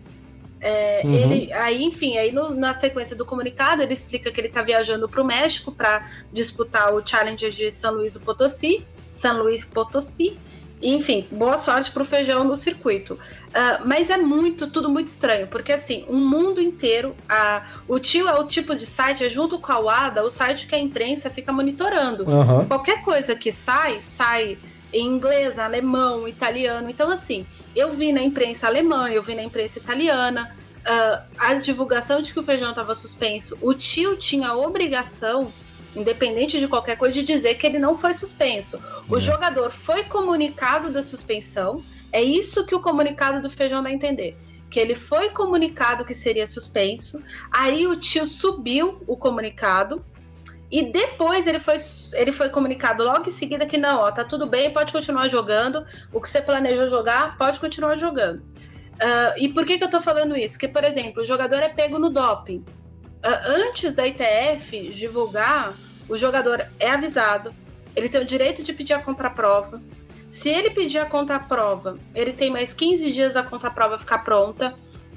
É, uhum. ele, aí, enfim, aí no, na sequência do comunicado, ele explica que ele está viajando para o México para disputar o Challenger de São Luís do Potosí, São Luís Potosí. Enfim, boa sorte pro Feijão no circuito. Uh, mas é muito, tudo muito estranho, porque assim, o mundo inteiro, uh, o tio é o tipo de site, é junto com a U A D A, o site que a imprensa fica monitorando. Uhum. Qualquer coisa que sai, sai em inglês, alemão, italiano. Então assim, eu vi na imprensa alemã, eu vi na imprensa italiana, uh, a divulgação de que o Feijão estava suspenso. O tio tinha a obrigação, independente de qualquer coisa, de dizer que ele não foi suspenso. O é. jogador foi comunicado da suspensão, é isso que o comunicado do Feijão dá a entender, que ele foi comunicado que seria suspenso, aí o tio subiu o comunicado, e depois ele foi, ele foi comunicado logo em seguida que não, ó, tá tudo bem, pode continuar jogando, o que você planejou jogar, pode continuar jogando. Uh, e por que que eu tô falando isso? Porque, por exemplo, o jogador é pego no doping. Uh, antes da I T F divulgar, o jogador é avisado, ele tem o direito de pedir a contraprova. Se ele pedir a contraprova, ele tem mais quinze dias da contraprova ficar pronta.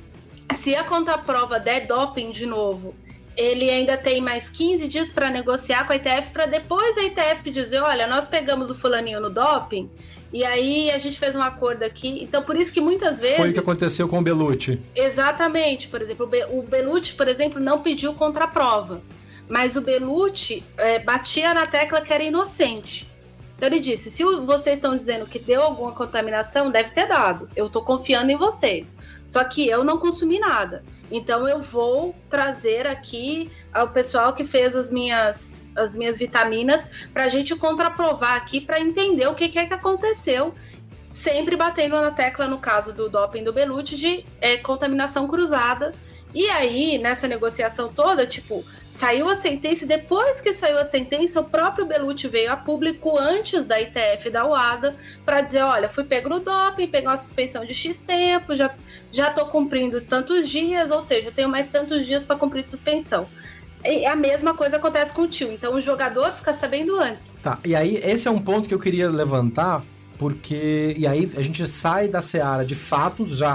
Se a contraprova der doping de novo, ele ainda tem mais quinze dias para negociar com a I T F, para depois a I T F dizer, olha, nós pegamos o fulaninho no doping, e aí a gente fez um acordo aqui. Então, por isso que muitas vezes... Foi o que aconteceu com o Bellucci. Exatamente. Por exemplo, o Bellucci, por exemplo, não pediu contraprova, mas o Bellucci é, batia na tecla que era inocente. Então ele disse, se vocês estão dizendo que deu alguma contaminação, deve ter dado. Eu estou confiando em vocês. Só que eu não consumi nada. Então eu vou trazer aqui ao pessoal que fez as minhas, as minhas vitaminas para a gente contraprovar aqui, para entender o que, que é que aconteceu. Sempre batendo na tecla, no caso do doping do Bellucci, de é, contaminação cruzada. E aí, nessa negociação toda, tipo, saiu a sentença, e depois que saiu a sentença, o próprio Bellucci veio a público antes da I T F e da U A D A para dizer, olha, fui pego no doping, peguei uma suspensão de X tempo, já, já tô cumprindo tantos dias, ou seja, eu tenho mais tantos dias para cumprir suspensão. E a mesma coisa acontece com o tio, então o jogador fica sabendo antes. Tá, e aí esse é um ponto que eu queria levantar, porque, e aí a gente sai da seara de fatos já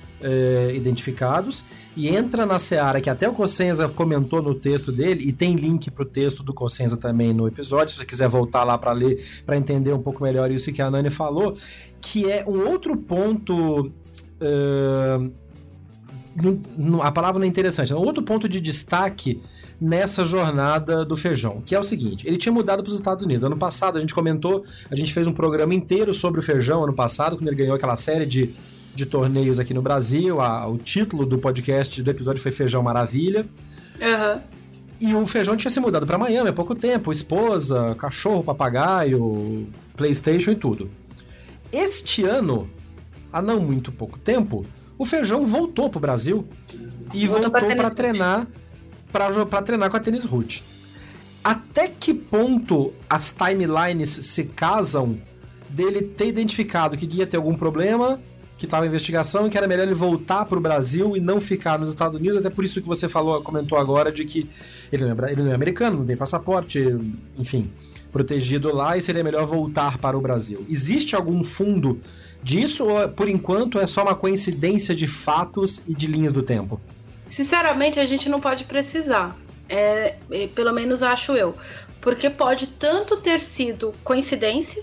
é, identificados, e entra na seara que até o Cossenza comentou no texto dele, e tem link pro texto do Cossenza também no episódio, se você quiser voltar lá para ler, para entender um pouco melhor isso que a Nani falou, que é um outro ponto, uh, no, no, a palavra não é interessante, é um outro ponto de destaque nessa jornada do Feijão, que é o seguinte, ele tinha mudado para os Estados Unidos. Ano passado a gente comentou, a gente fez um programa inteiro sobre o Feijão, ano passado, quando ele ganhou aquela série de de torneios aqui no Brasil, a, o título do podcast do episódio foi Feijão Maravilha. Uhum. E o Feijão tinha se mudado para Miami há pouco tempo, esposa, cachorro, papagaio, PlayStation e tudo. Este ano, há não muito pouco tempo, o Feijão voltou pro Brasil e voltou, voltou para treinar para treinar com a Tênis Root. Até que ponto as timelines se casam dele ter identificado que ia ter algum problema, que estava em investigação e que era melhor ele voltar para o Brasil e não ficar nos Estados Unidos, até por isso que você falou, comentou agora, de que ele não é, ele não é americano, não tem passaporte, enfim, protegido lá, e seria melhor voltar para o Brasil. Existe algum fundo disso, ou por enquanto é só uma coincidência de fatos e de linhas do tempo? Sinceramente, a gente não pode precisar, é, é, pelo menos acho eu, porque pode tanto ter sido coincidência,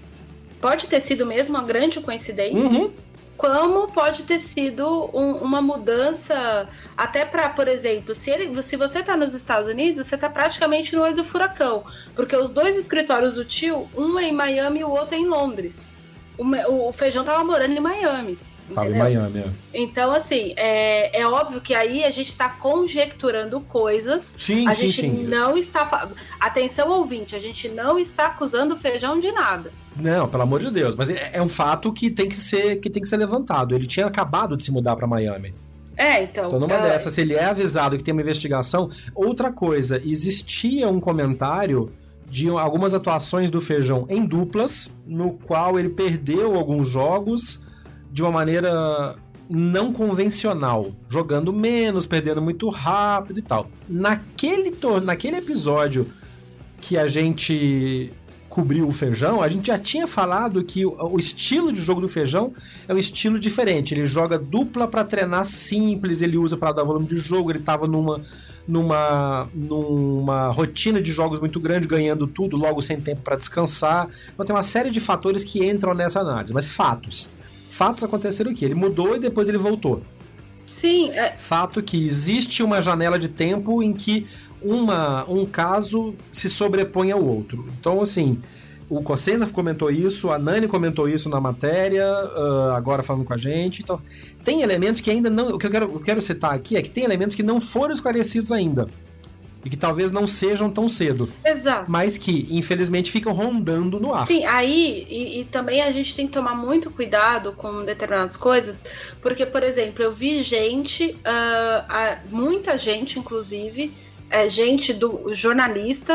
pode ter sido mesmo uma grande coincidência, uhum. como pode ter sido um, uma mudança, até para, por exemplo, se, ele, se você está nos Estados Unidos, você está praticamente no olho do furacão, porque os dois escritórios do tio, um é em Miami e o outro é em Londres. O, o, o Feijão estava morando em Miami. Estava em Miami, é. Então, assim, é, é óbvio que aí a gente está conjecturando coisas. Sim, a sim, gente sim. não está... Atenção, ouvinte, a gente não está acusando o Feijão de nada. Não, pelo amor de Deus. Mas é, é um fato que tem que ser, que tem que ser levantado. Ele tinha acabado de se mudar para Miami. É, então... Então, numa é... dessas, se ele é avisado que tem uma investigação... Outra coisa, existia um comentário de algumas atuações do Feijão em duplas, no qual ele perdeu alguns jogos de uma maneira não convencional, jogando menos, perdendo muito rápido e tal. Naquele, naquele episódio que a gente cobriu o Feijão, a gente já tinha falado que o, o estilo de jogo do Feijão é um estilo diferente. Ele joga dupla para treinar simples, ele usa para dar volume de jogo, ele estava numa, numa, numa rotina de jogos muito grande, ganhando tudo, logo sem tempo para descansar. Então tem uma série de fatores que entram nessa análise, mas fatos. Fatos aconteceram aqui. Ele mudou e depois ele voltou. Sim. É... Fato que existe uma janela de tempo em que uma, um caso se sobrepõe ao outro. Então, assim, o Cossenza comentou isso, a Nani comentou isso na matéria, uh, agora falando com a gente. Então, tem elementos que ainda não... O que eu quero, eu quero citar aqui é que tem elementos que não foram esclarecidos ainda. E que talvez não sejam tão cedo. Exato. Mas que, infelizmente, ficam rondando no ar. Sim, aí, e, e também a gente tem que tomar muito cuidado com determinadas coisas, porque, por exemplo, eu vi gente, uh, uh, muita gente, inclusive, uh, gente do jornalista,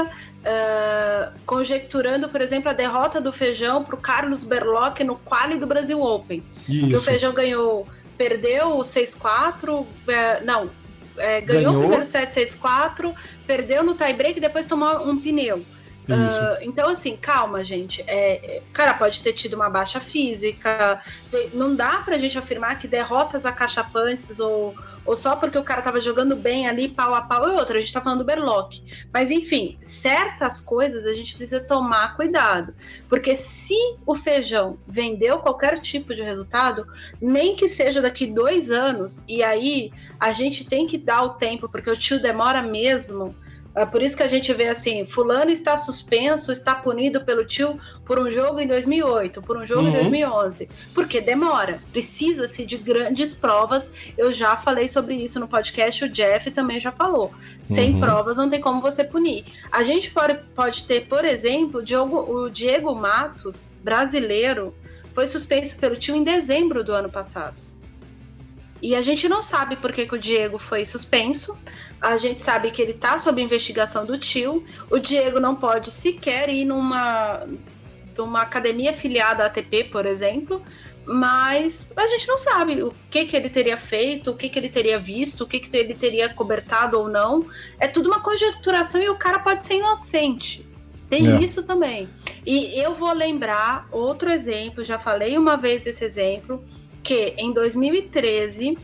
uh, conjecturando, por exemplo, a derrota do Feijão pro Carlos Berlocq no quali do Brasil Open. Isso. Que o Feijão ganhou, perdeu o seis quatro, uh, não... É, ganhou, ganhou o primeiro set seis quatro, perdeu no tie-break e depois tomou um pneu. Uh, então, assim, calma, gente. É, o cara pode ter tido uma baixa física. Não dá pra gente afirmar que derrotas acachapantes ou, ou só porque o cara tava jogando bem ali, pau a pau, é outra. A gente tá falando do Berlock. Mas, enfim, certas coisas a gente precisa tomar cuidado. Porque se o Feijão vendeu qualquer tipo de resultado, nem que seja daqui dois anos, e aí a gente tem que dar o tempo, porque o tio demora mesmo. É por isso que a gente vê assim, fulano está suspenso, está punido pelo tio por um jogo em dois mil e oito, por um jogo uhum. em dois mil e onze. Porque demora, precisa-se de grandes provas. Eu já falei sobre isso no podcast, o Jeff também já falou. Sem uhum. provas não tem como você punir. A gente pode, pode ter, por exemplo, o Diego, o Diego Matos, brasileiro, foi suspenso pelo tio em dezembro do ano passado. E a gente não sabe por que, que o Diego foi suspenso. A gente sabe que ele está sob investigação do tio. O Diego não pode sequer ir numa, numa academia afiliada à A T P, por exemplo. Mas a gente não sabe o que, que ele teria feito, o que, que ele teria visto, o que, que ele teria cobertado ou não. É tudo uma conjecturação e o cara pode ser inocente. Tem é. isso também. E eu vou lembrar outro exemplo, já falei uma vez desse exemplo, que em dois mil e treze,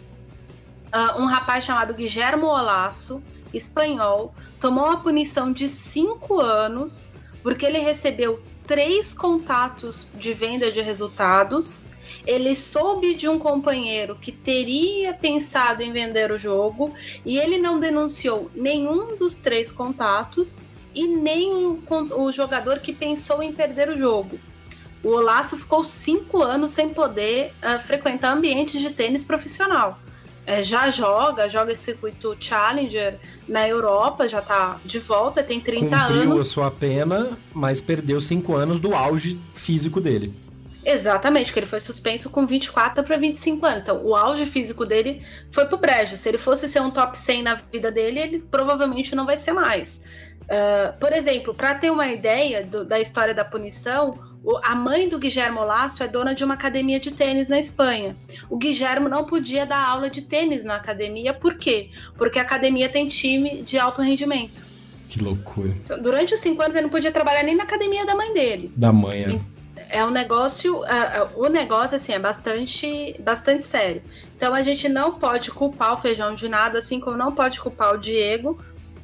uh, um rapaz chamado Guillermo Olaço, espanhol, tomou uma punição de cinco anos porque ele recebeu três contatos de venda de resultados. Ele soube de um companheiro que teria pensado em vender o jogo e ele não denunciou nenhum dos três contatos e nem o, o jogador que pensou em perder o jogo. O Olaço ficou cinco anos sem poder uh, frequentar ambientes de tênis profissional. É, já joga, joga esse circuito Challenger na Europa, já tá de volta, tem trinta Cumpriu anos. Cumpriu a sua pena, mas perdeu cinco anos do auge físico dele. Exatamente, porque ele foi suspenso com vinte e quatro para vinte e cinco anos. Então, o auge físico dele foi pro brejo. Se ele fosse ser um top cem na vida dele, ele provavelmente não vai ser mais. Uh, por exemplo, para ter uma ideia do, da história da punição, o, a mãe do Guillermo Olaço é dona de uma academia de tênis na Espanha. O Guillermo não podia dar aula de tênis na academia, por quê? Porque a academia tem time de alto rendimento. Que loucura. Então, durante os cinco anos ele não podia trabalhar nem na academia da mãe dele. Da mãe, é. É um negócio, uh, uh, o negócio assim é bastante, bastante sério. Então a gente não pode culpar o Feijão de nada, assim como não pode culpar o Diego.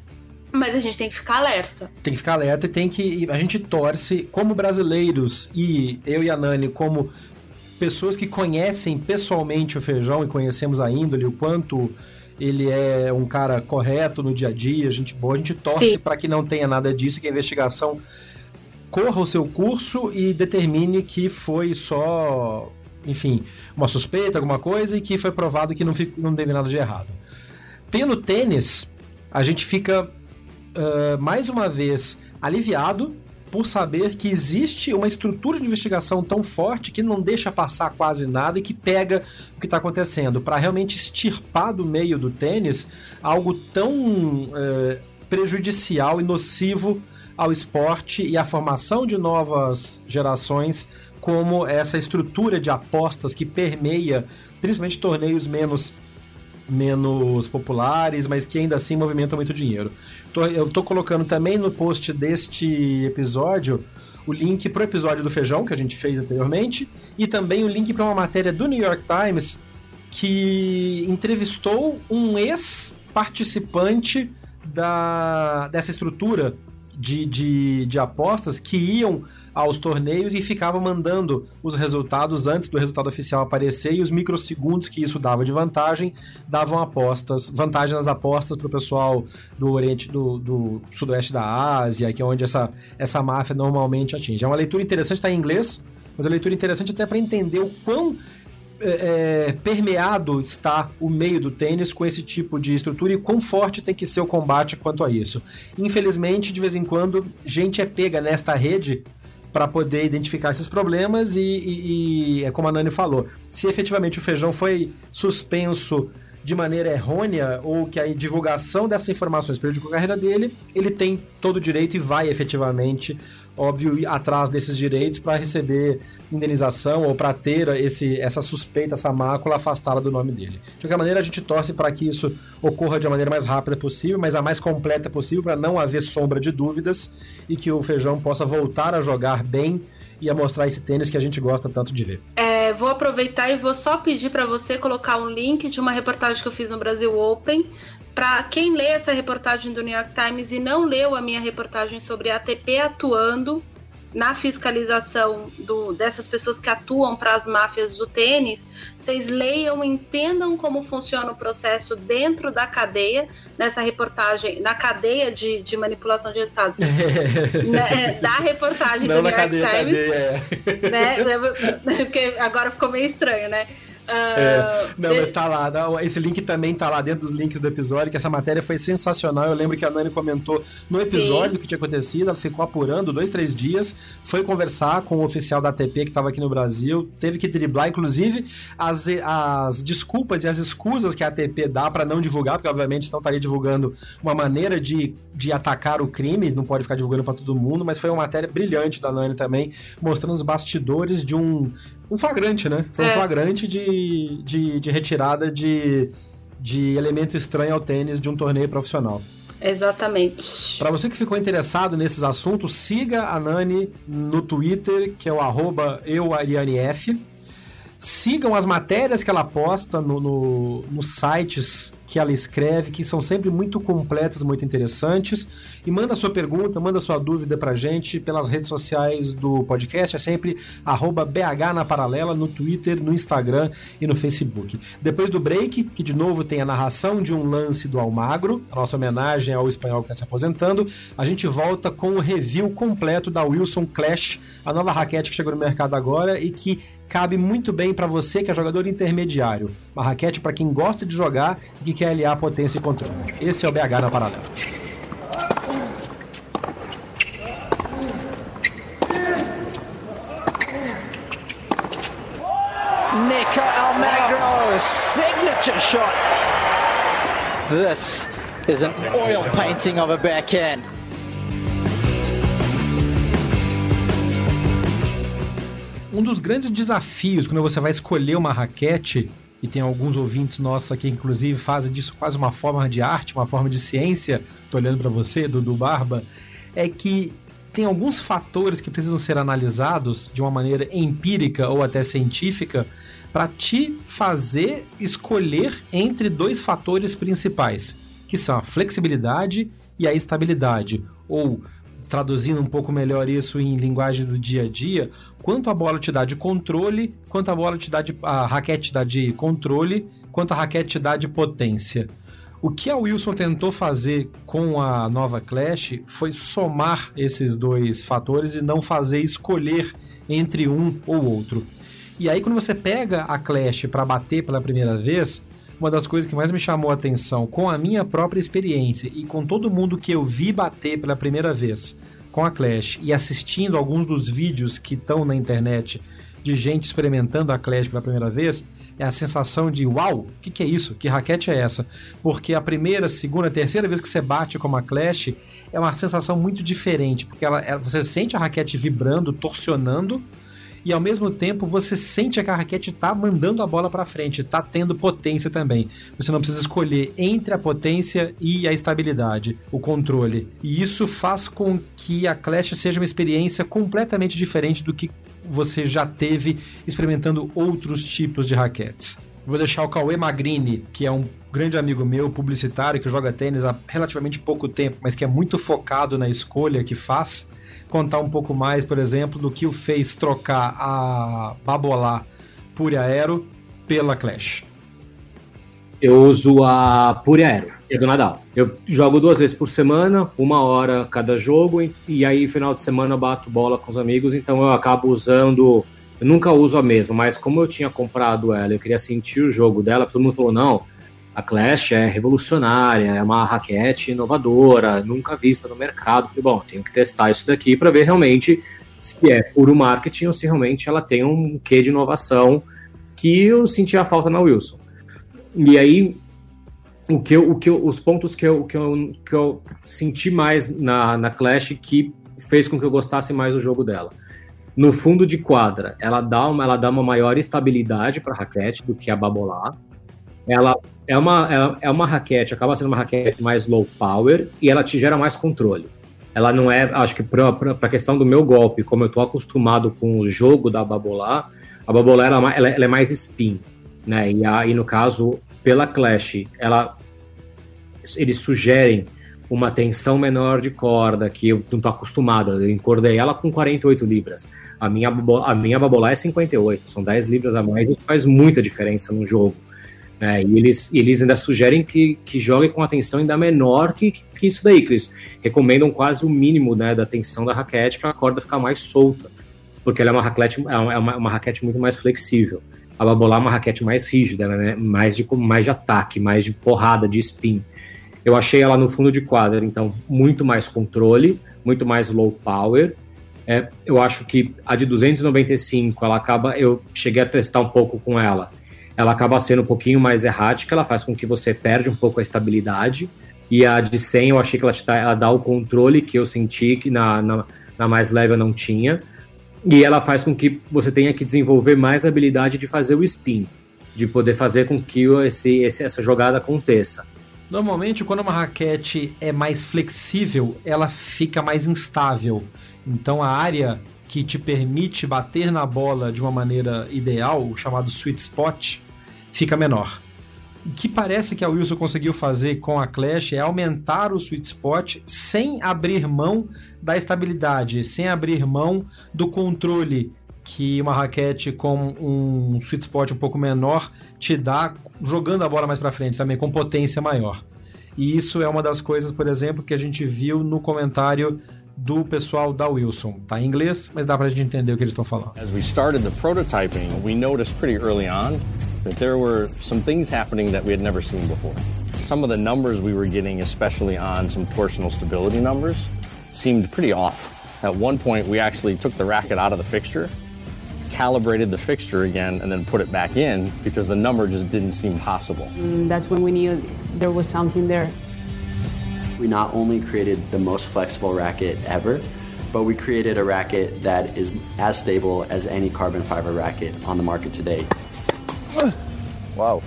Mas a gente tem que ficar alerta. Tem que ficar alerta e tem que... A gente torce, como brasileiros, e eu e a Nani, como pessoas que conhecem pessoalmente o Feijão e conhecemos a índole, o quanto ele é um cara correto no dia a dia, gente boa, a gente torce para que não tenha nada disso, que a investigação corra o seu curso e determine que foi só, enfim, uma suspeita, alguma coisa, e que foi provado que não, fica, não teve nada de errado. Pelo tênis, a gente fica... Uh, mais uma vez aliviado por saber que existe uma estrutura de investigação tão forte que não deixa passar quase nada e que pega o que está acontecendo, para realmente extirpar do meio do tênis algo tão uh, prejudicial e nocivo ao esporte e à formação de novas gerações, como essa estrutura de apostas que permeia principalmente torneios menos menos populares, mas que ainda assim movimentam muito dinheiro. Tô, eu tô colocando também no post deste episódio o link pro episódio do Feijão, que a gente fez anteriormente, e também o link para uma matéria do New York Times que entrevistou um ex-participante da, dessa estrutura de, de, de apostas que iam aos torneios e ficavam mandando os resultados antes do resultado oficial aparecer, e os microsegundos que isso dava de vantagem davam apostas, vantagem nas apostas para o pessoal do Oriente, do, do Sudoeste da Ásia, que é onde essa, essa máfia normalmente atinge. É uma leitura interessante, está em inglês, mas é uma leitura interessante até para entender o quão é, é, permeado está o meio do tênis com esse tipo de estrutura e quão forte tem que ser o combate quanto a isso. Infelizmente, de vez em quando, gente é pega nesta rede para poder identificar esses problemas e, e, e é como a Nani falou, se efetivamente o Feijão foi suspenso de maneira errônea ou que a divulgação dessas informações prejudicou a carreira dele, ele tem todo o direito e vai efetivamente, óbvio, ir atrás desses direitos para receber indenização ou para ter esse, essa suspeita, essa mácula afastada do nome dele. De qualquer maneira, a gente torce para que isso ocorra de uma maneira mais rápida possível, mas a mais completa possível, para não haver sombra de dúvidas e que o Feijão possa voltar a jogar bem e a mostrar esse tênis que a gente gosta tanto de ver. É, vou aproveitar e vou só pedir para você colocar um link de uma reportagem que eu fiz no Brasil Open. Para quem lê essa reportagem do New York Times e não leu a minha reportagem sobre a A T P atuando na fiscalização do, dessas pessoas que atuam para as máfias do tênis, vocês leiam, entendam como funciona o processo dentro da cadeia, nessa reportagem, na cadeia de, de manipulação de resultados, né, da reportagem não do New York cadeia, Times. Cadeia, é. Né, porque agora ficou meio estranho, né? Uh, é, não, de... mas tá lá, esse link também tá lá dentro dos links do episódio, que essa matéria foi sensacional. Eu lembro que a Nani comentou no episódio o que tinha acontecido, ela ficou apurando dois, três dias, foi conversar com o oficial da A T P que estava aqui no Brasil, teve que driblar, inclusive, as, as desculpas e as escusas que a A T P dá para não divulgar, porque obviamente não estaria divulgando uma maneira de, de atacar o crime, não pode ficar divulgando para todo mundo, mas foi uma matéria brilhante da Nani também, mostrando os bastidores de um Um flagrante, né? Foi é. um flagrante de, de, de retirada de, de elemento estranho ao tênis de um torneio profissional. Exatamente. Para você que ficou interessado nesses assuntos, siga a Nani no Twitter, que é o arroba euarianef. Sigam as matérias que ela posta no, no, nos sites que ela escreve, que são sempre muito completas, muito interessantes. E manda sua pergunta, manda sua dúvida pra gente pelas redes sociais do podcast. É sempre arroba B H na Paralela, no Twitter, no Instagram e no Facebook. Depois do break, que de novo tem a narração de um lance do Almagro, a nossa homenagem ao espanhol que está se aposentando, a gente volta com o review completo da Wilson Clash, a nova raquete que chegou no mercado agora e que cabe muito bem para você que é jogador intermediário. Uma raquete para quem gosta de jogar e que quer aliar potência e controle. Esse é o B H na Paralela. Nico Almagro, signature shot. This is an oil painting of a backhand. Um dos grandes desafios quando você vai escolher uma raquete, e tem alguns ouvintes nossos aqui que inclusive fazem disso quase uma forma de arte, uma forma de ciência, tô olhando para você, Dudu Barba, é que tem alguns fatores que precisam ser analisados de uma maneira empírica ou até científica para te fazer escolher entre dois fatores principais, que são a flexibilidade e a estabilidade, ou traduzindo um pouco melhor isso em linguagem do dia a dia, quanto a bola te dá de controle, quanto a bola te dá de, a raquete te dá de controle, quanto a raquete te dá de potência. O que a Wilson tentou fazer com a nova Clash foi somar esses dois fatores e não fazer escolher entre um ou outro. E aí quando você pega a Clash para bater pela primeira vez, uma das coisas que mais me chamou a atenção com a minha própria experiência e com todo mundo que eu vi bater pela primeira vez com a Clash e assistindo alguns dos vídeos que estão na internet de gente experimentando a Clash pela primeira vez, é a sensação de uau, o que, que é isso? Que raquete é essa? Porque a primeira, segunda, terceira vez que você bate com uma Clash é uma sensação muito diferente, porque ela, ela, você sente a raquete vibrando, torcionando, e ao mesmo tempo você sente que a raquete está mandando a bola para frente, está tendo potência também. Você não precisa escolher entre a potência e a estabilidade, o controle. E isso faz com que a Clash seja uma experiência completamente diferente do que você já teve experimentando outros tipos de raquetes. Vou deixar o Cauê Magrini, que é um grande amigo meu, publicitário, que joga tênis há relativamente pouco tempo, mas que é muito focado na escolha que faz, contar um pouco mais, por exemplo, do que o fez trocar a Babolat Pure Aero pela Clash. Eu uso a Pure Aero, é do Nadal. Eu jogo duas vezes por semana, uma hora cada jogo, e aí final de semana eu bato bola com os amigos, então eu acabo usando... Eu nunca uso a mesma, mas como eu tinha comprado ela, eu queria sentir o jogo dela, todo mundo falou, não, a Clash é revolucionária, é uma raquete inovadora, nunca vista no mercado. Falei, bom, tenho que testar isso daqui para ver realmente se é puro marketing ou se realmente ela tem um quê de inovação que eu senti a falta na Wilson. E aí, o que eu, o que eu, os pontos que eu, que eu, que eu senti mais na, na Clash que fez com que eu gostasse mais do jogo dela. No fundo de quadra, ela dá uma, ela dá uma maior estabilidade para a raquete do que a Babolá. Ela é uma, é uma raquete, acaba sendo uma raquete mais low power e ela te gera mais controle. Ela não é, acho que para a questão do meu golpe, como eu estou acostumado com o jogo da Babolá, a Babolá ela, ela, ela é mais spin, né? E aí, no caso, pela Clash, ela, eles sugerem uma tensão menor de corda, que eu não estou acostumado. Eu encordei ela com quarenta e oito libras. A minha, a minha Babolá é cinquenta e oito, são dez libras a mais, isso faz muita diferença no jogo. É, e eles, eles ainda sugerem que, que jogue com a tensão ainda menor que, que isso daí, que eles recomendam quase o mínimo, né, da tensão da raquete para a corda ficar mais solta, porque ela é uma raquete, é uma, uma raquete muito mais flexível. A Babolá é uma raquete mais rígida, né, mais, de, mais de ataque, mais de porrada, de spin. Eu achei ela no fundo de quadra, então, muito mais controle, muito mais low power. É, eu acho que a de duzentos e noventa e cinco, ela acaba, eu cheguei a testar um pouco com ela, ela acaba sendo um pouquinho mais errática, ela faz com que você perde um pouco a estabilidade, e a de cem eu achei que ela, te dá, ela dá o controle que eu senti que na, na, na mais leve eu não tinha, e ela faz com que você tenha que desenvolver mais a habilidade de fazer o spin, de poder fazer com que esse, esse, essa jogada aconteça. Normalmente, quando uma raquete é mais flexível, ela fica mais instável, então a área que te permite bater na bola de uma maneira ideal, o chamado sweet spot, fica menor. O que parece que a Wilson conseguiu fazer com a Clash é aumentar o sweet spot sem abrir mão da estabilidade, sem abrir mão do controle que uma raquete com um sweet spot um pouco menor te dá, jogando a bola mais para frente também, com potência maior. E isso é uma das coisas, por exemplo, que a gente viu no comentário do pessoal da Wilson. Tá em inglês, mas dá pra gente entender o que eles estão falando. As we started the prototyping, we noticed pretty early on that there were some things happening that we had never seen before. Some of the numbers we were getting, especially on some torsional stability numbers, seemed pretty off. At one point, we actually took the racket out of the fixture, calibrated the fixture again, and then put it back in because the number just didn't seem possible. Mm, that's when we knew there was something there. We not only created the most flexible racket ever, but we created a racket that is as stable as any carbon fiber racket on the market today. Wow.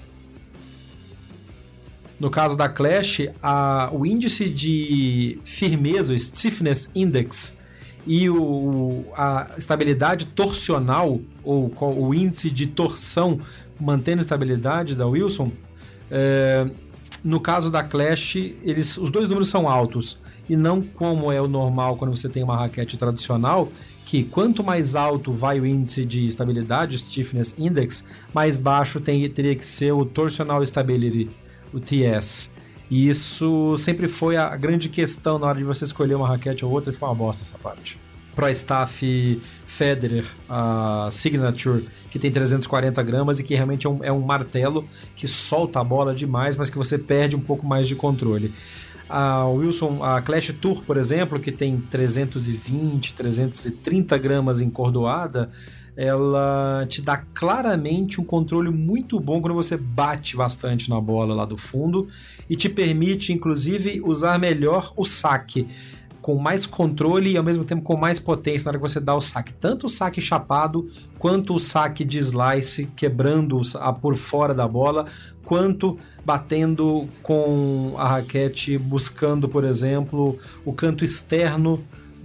No caso da Clash, a, o índice de firmeza, o Stiffness Index, e o, a estabilidade torsional, ou o índice de torção mantendo a estabilidade da Wilson, é, no caso da Clash, eles, os dois números são altos, e não como é o normal quando você tem uma raquete tradicional, que quanto mais alto vai o índice de estabilidade, o Stiffness Index, mais baixo tem, teria que ser o Torsional Stability, o T S. E isso sempre foi a grande questão na hora de você escolher uma raquete ou outra, e foi uma bosta essa parte. Pro Staff Federer, a Signature, que tem trezentos e quarenta gramas e que realmente é um, é um martelo que solta a bola demais, mas que você perde um pouco mais de controle. A Wilson, a Clash Tour, por exemplo, que tem trezentos e vinte, trezentos e trinta gramas encordoada, ela te dá claramente um controle muito bom quando você bate bastante na bola lá do fundo e te permite, inclusive, usar melhor o saque, com mais controle e ao mesmo tempo com mais potência na hora que você dá o saque. Tanto o saque chapado, quanto o saque de slice, quebrando a por fora da bola, quanto batendo com a raquete, buscando, por exemplo, o canto externo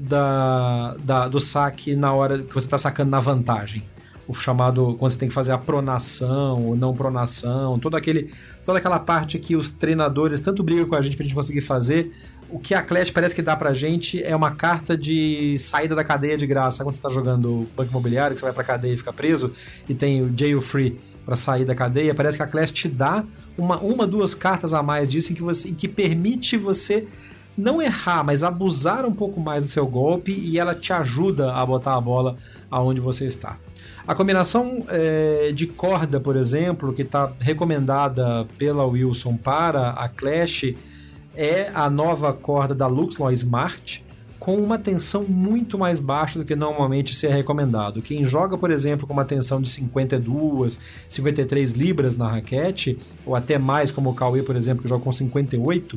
da, da, do saque na hora que você está sacando na vantagem. O chamado, quando você tem que fazer a pronação ou não pronação, todo aquele, toda aquela parte que os treinadores tanto brigam com a gente pra gente conseguir fazer. O que a Clash parece que dá pra gente é uma carta de saída da cadeia de graça. Quando você tá jogando banco imobiliário, que você vai pra cadeia e fica preso, e tem o jail free pra sair da cadeia, parece que a Clash te dá uma, uma duas cartas a mais disso, em que, você, em que permite você não errar, mas abusar um pouco mais do seu golpe, e ela te ajuda a botar a bola aonde você está. A combinação é, de corda, por exemplo, que está recomendada pela Wilson para a Clash, é a nova corda da Luxlaw Smart, com uma tensão muito mais baixa do que normalmente se é recomendado. Quem joga, por exemplo, com uma tensão de cinquenta e duas, cinquenta e três libras na raquete, ou até mais, como o Cauê, por exemplo, que joga com cinquenta e oito,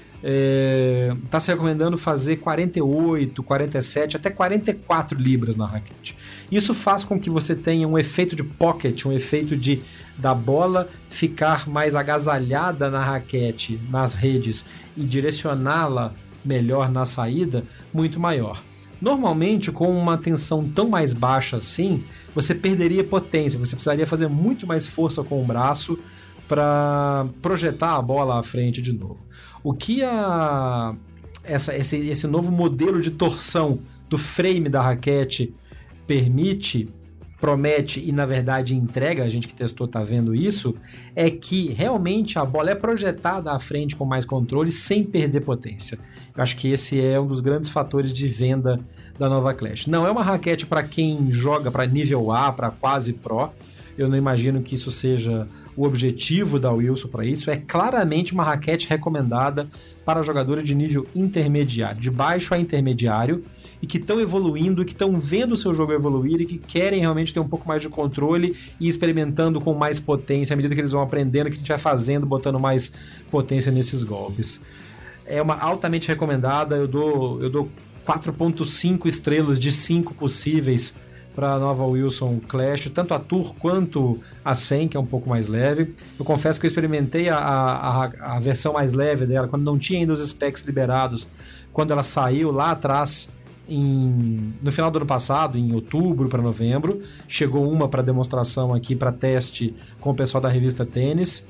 está é, se recomendando fazer quarenta e oito, quarenta e sete, até quarenta e quatro libras na raquete. Isso faz com que você tenha um efeito de pocket, um efeito de da bola ficar mais agasalhada na raquete, nas redes, e direcioná-la melhor na saída, muito maior. Normalmente, com uma tensão tão mais baixa assim, você perderia potência, você precisaria fazer muito mais força com o braço para projetar a bola à frente de novo. O que a, essa, esse, esse novo modelo de torção do frame da raquete permite, promete e na verdade entrega, a gente que testou está vendo isso, é que realmente a bola é projetada à frente com mais controle sem perder potência. Eu acho que esse é um dos grandes fatores de venda da nova Clash. Não é uma raquete para quem joga para nível A, para quase Pro. Eu não imagino que isso seja o objetivo da Wilson para isso. É claramente uma raquete recomendada para jogadores de nível intermediário, de baixo a intermediário, e que estão evoluindo, que estão vendo o seu jogo evoluir e que querem realmente ter um pouco mais de controle e experimentando com mais potência à medida que eles vão aprendendo, que a gente vai fazendo, botando mais potência nesses golpes. É uma altamente recomendada, eu dou, eu dou quatro ponto cinco estrelas de cinco possíveis para a nova Wilson Clash, tanto a Tour quanto a cem, que é um pouco mais leve. Eu confesso que eu experimentei a, a, a versão mais leve dela, quando não tinha ainda os specs liberados, quando ela saiu lá atrás, Em, no final do ano passado, em outubro para novembro, chegou uma para demonstração aqui, para teste com o pessoal da revista Tênis,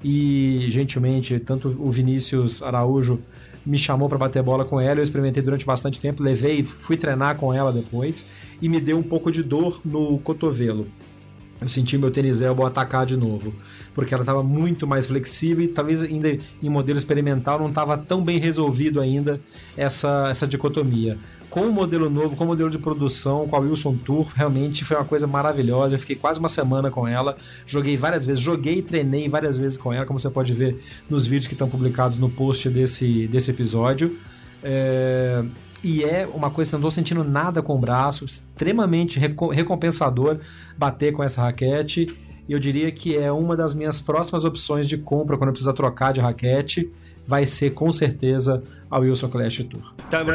e gentilmente tanto o Vinícius Araújo me chamou para bater bola com ela. Eu experimentei durante bastante tempo, levei, fui treinar com ela depois e me deu um pouco de dor no cotovelo. Eu senti meu tênis elbow atacar de novo, porque ela estava muito mais flexível e talvez ainda em modelo experimental não estava tão bem resolvido ainda essa, essa dicotomia. Com o modelo novo, com o modelo de produção, com a Wilson Tour, realmente foi uma coisa maravilhosa. Eu fiquei quase uma semana com ela, joguei várias vezes, joguei e treinei várias vezes com ela, como você pode ver nos vídeos que estão publicados no post desse, desse episódio. É... E é uma coisa que eu não estou sentindo nada com o braço, extremamente recompensador bater com essa raquete. E eu diria que é uma das minhas próximas opções de compra quando eu precisar trocar de raquete. Vai ser com certeza a Wilson Clash Tour.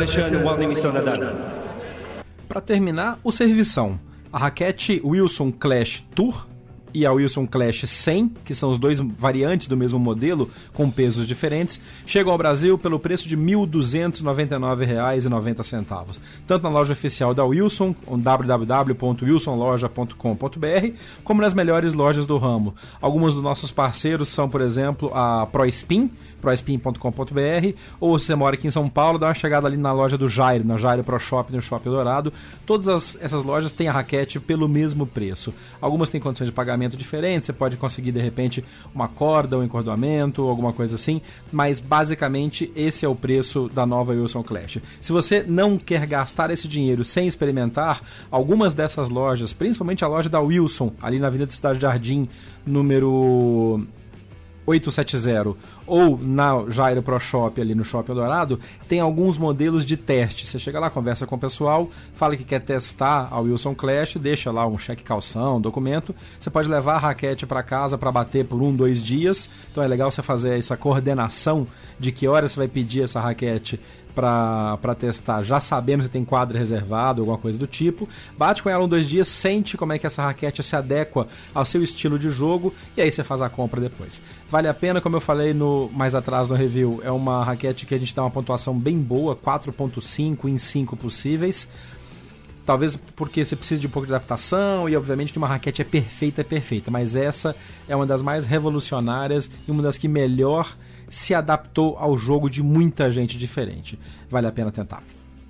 Para terminar, o servição. A raquete Wilson Clash Tour e a Wilson Clash cem, que são os dois variantes do mesmo modelo, com pesos diferentes, chegam ao Brasil pelo preço de mil duzentos e noventa e nove reais e noventa centavos, tanto na loja oficial da Wilson, w w w ponto wilson loja ponto com ponto b r, como nas melhores lojas do ramo. Alguns dos nossos parceiros são, por exemplo, a ProSpin, prospin ponto com ponto b r, ou se você mora aqui em São Paulo, dá uma chegada ali na loja do Jairo, na Jairo Pro Shop, no Shopping Dourado. Todas as, essas lojas têm a raquete pelo mesmo preço. Algumas têm condições de pagamento diferentes, você pode conseguir de repente uma corda, um encordoamento, alguma coisa assim, mas basicamente esse é o preço da nova Wilson Clash. Se você não quer gastar esse dinheiro sem experimentar, algumas dessas lojas, principalmente a loja da Wilson, ali na Avenida da Cidade Jardim, número oitocentos e setenta, ou na Jairo Pro Shop ali no Shopping Dourado, tem alguns modelos de teste. Você chega lá, conversa com o pessoal, fala que quer testar a Wilson Clash, deixa lá um cheque calção, um documento. Você pode levar a raquete para casa para bater por um, dois dias. Então é legal você fazer essa coordenação de que hora você vai pedir essa raquete para testar, já sabendo se tem quadro reservado, alguma coisa do tipo. Bate com ela um, dois dias, sente como é que essa raquete se adequa ao seu estilo de jogo e aí você faz a compra depois. Vale a pena, como eu falei no, mais atrás no review, é uma raquete que a gente dá uma pontuação bem boa, quatro ponto cinco em cinco possíveis. Talvez porque você precisa de um pouco de adaptação e obviamente que uma raquete é perfeita, é perfeita, mas essa é uma das mais revolucionárias e uma das que melhor se adaptou ao jogo de muita gente diferente. Vale a pena tentar.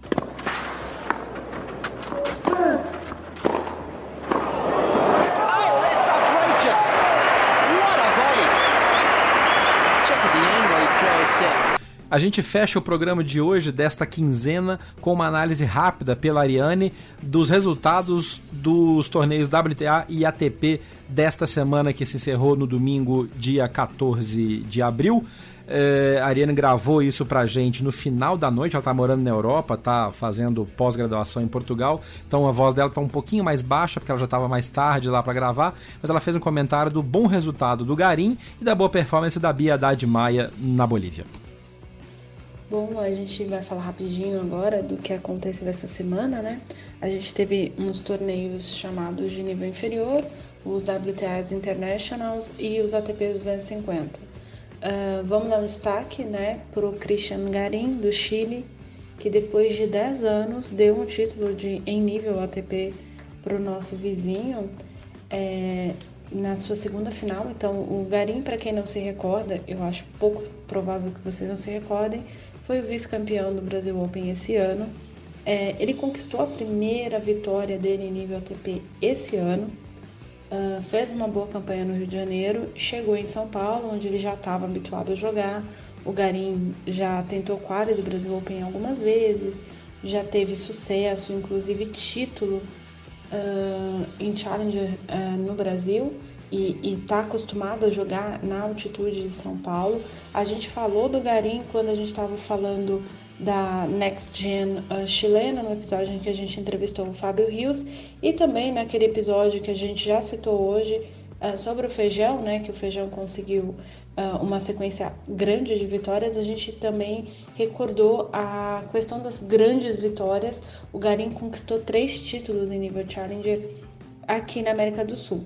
A gente fecha o programa de hoje, desta quinzena, com uma análise rápida pela Ariane dos resultados dos torneios W T A e A T P desta semana que se encerrou no domingo, dia quatorze de abril. É, a Ariane gravou isso pra gente no final da noite. Ela tá morando na Europa, tá fazendo pós-graduação em Portugal, então a voz dela tá um pouquinho mais baixa, porque ela já tava mais tarde lá pra gravar, mas ela fez um comentário do bom resultado do Garim e da boa performance da Bia Haddad Maia na Bolívia. Bom, a gente vai falar rapidinho agora do que aconteceu essa semana, né? A gente teve uns torneios chamados de nível inferior, os W T As Internationals e os A T P duzentos e cinquenta. Uh, vamos dar um destaque, né, para o Cristian Garim, do Chile, que depois de dez anos deu um título de, em nível A T P para o nosso vizinho é, na sua segunda final. Então, o Garim, para quem não se recorda, eu acho pouco provável que vocês não se recordem, foi o vice-campeão do Brasil Open esse ano. É, ele conquistou a primeira vitória dele em nível A T P esse ano. Uh, fez uma boa campanha no Rio de Janeiro, chegou em São Paulo, onde ele já estava habituado a jogar. O Garim já tentou o quali do Brasil Open algumas vezes, já teve sucesso, inclusive título uh, em Challenger uh, no Brasil, e está acostumado a jogar na altitude de São Paulo. A gente falou do Garim quando a gente estava falando da Next Gen uh, chilena, no episódio em que a gente entrevistou o Fábio Rios, e também naquele episódio que a gente já citou hoje uh, sobre o Feijão, né, que o Feijão conseguiu uh, uma sequência grande de vitórias. A gente também recordou a questão das grandes vitórias. O Garim conquistou três títulos em nível Challenger aqui na América do Sul.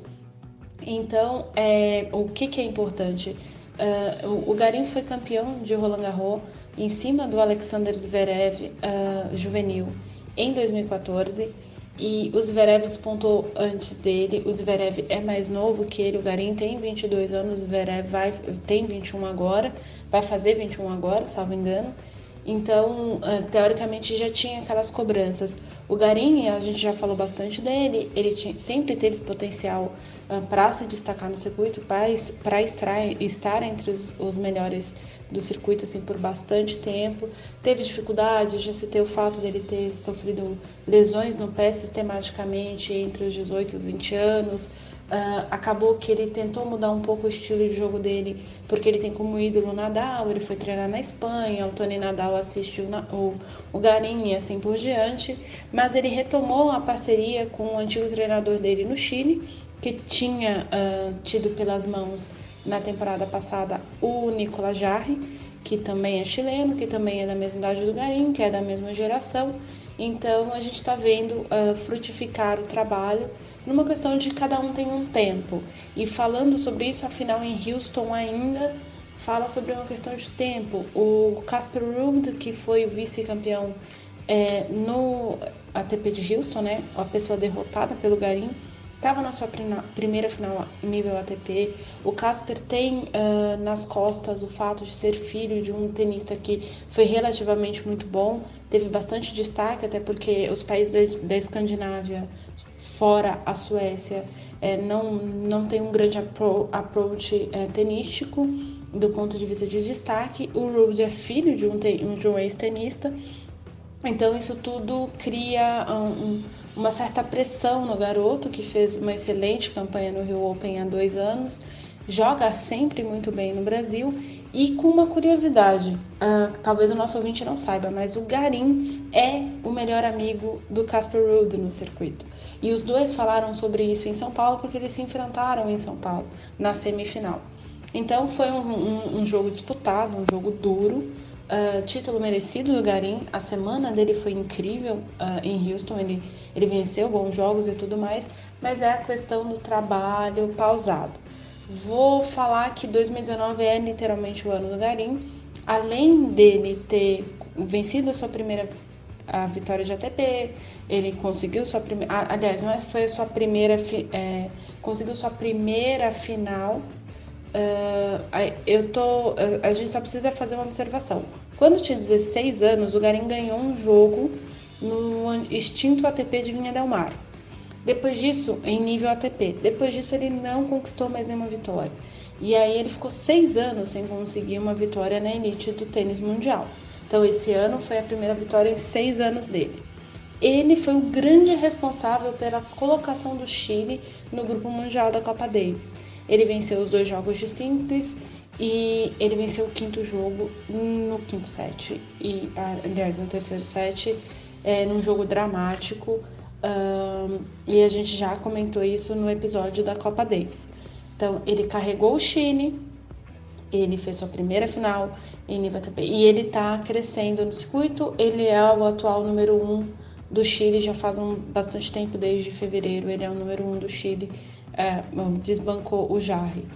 Então, é, o que, que é importante? Uh, o, o Garim foi campeão de Roland Garros em cima do Alexander Zverev uh, juvenil em dois mil e quatorze, e o Zverev despontou antes dele. O Zverev é mais novo que ele, o Garim tem vinte e dois anos, o Zverev vai, tem vinte e um agora, vai fazer vinte e um agora, salvo engano. Então, uh, teoricamente já tinha aquelas cobranças. O Garim, a gente já falou bastante dele, ele tinha, sempre teve potencial uh, para se destacar no circuito, para estar entre os, os melhores do circuito assim, por bastante tempo. Teve dificuldades, já citei o fato dele ter sofrido lesões no pé sistematicamente entre os dezoito e os vinte anos. Uh, acabou que ele tentou mudar um pouco o estilo de jogo dele, porque ele tem como ídolo o Nadal, ele foi treinar na Espanha, o Tony Nadal assistiu na, o, o Garim e assim por diante, mas ele retomou a parceria com o antigo treinador dele no Chile, que tinha uh, tido pelas mãos na temporada passada o Nicolas Jarry, que também é chileno, que também é da mesma idade do Garim, que é da mesma geração. Então a gente está vendo uh, frutificar o trabalho numa questão de cada um tem um tempo. E falando sobre isso, a final em Houston ainda fala sobre uma questão de tempo. O Casper Ruud, que foi o vice-campeão é, no A T P de Houston, né, a pessoa derrotada pelo Garim, estava na sua primeira final nível A T P. O Casper tem uh, nas costas o fato de ser filho de um tenista que foi relativamente muito bom, teve bastante destaque, até porque os países da Escandinávia, fora a Suécia, é, não, não tem um grande apro- approach é, tenístico do ponto de vista de destaque. O Ruud é filho de um, te- de um ex-tenista, então isso tudo cria um, um, uma certa pressão no garoto, que fez uma excelente campanha no Rio Open há dois anos, joga sempre muito bem no Brasil. E com uma curiosidade, uh, talvez o nosso ouvinte não saiba, mas o Garim é o melhor amigo do Casper Ruud no circuito. E os dois falaram sobre isso em São Paulo, porque eles se enfrentaram em São Paulo, na semifinal. Então foi um, um, um jogo disputado, um jogo duro, uh, título merecido do Garim. A semana dele foi incrível uh, em Houston, ele, ele venceu bons jogos e tudo mais, mas é a questão do trabalho pausado. Vou falar que dois mil e dezenove é literalmente o ano do Garim. Além dele ter vencido a sua primeira a vitória de A T P, ele conseguiu sua primeira... Aliás, não foi a sua primeira... É, conseguiu sua primeira final. Uh, eu tô, a gente só precisa fazer uma observação. Quando tinha dezesseis anos, o Garim ganhou um jogo no extinto A T P de Vinha del Mar. Depois disso, em nível A T P, depois disso ele não conquistou mais nenhuma vitória. E aí ele ficou seis anos sem conseguir uma vitória na elite do tênis mundial. Então esse ano foi a primeira vitória em seis anos dele. Ele foi o grande responsável pela colocação do Chile no grupo mundial da Copa Davis. Ele venceu os dois jogos de simples e ele venceu o quinto jogo no quinto set, e, aliás, no terceiro set, é, num jogo dramático, um, e a gente já comentou isso no episódio da Copa Davis. Então, ele carregou o Chile, ele fez sua primeira final em nível A T P, e ele tá crescendo no circuito. Ele é o atual número um do Chile, já faz um, bastante tempo, desde fevereiro, ele é o número um do Chile, é, desbancou o Jarry.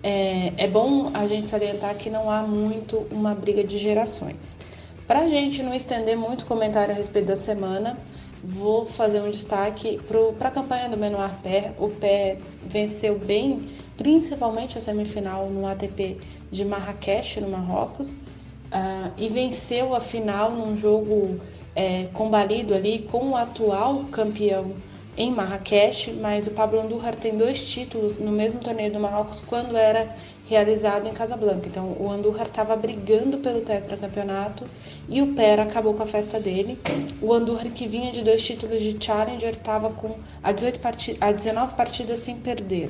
É, é bom a gente salientar que não há muito uma briga de gerações. Para a gente não estender muito comentário a respeito da semana, vou fazer um destaque para a campanha do Benoit Paire. O Paire venceu bem, principalmente a semifinal no A T P de Marrakech, no Marrocos, uh, e venceu a final num jogo é, combalido ali com o atual campeão em Marrakech, mas o Pablo Andújar tem dois títulos no mesmo torneio do Marrocos quando era realizado em Casablanca. Então o Andújar estava brigando pelo tetracampeonato e o Paire acabou com a festa dele. O Andújar, que vinha de dois títulos de Challenger, estava com a, dezoito partid- a dezenove partidas sem perder.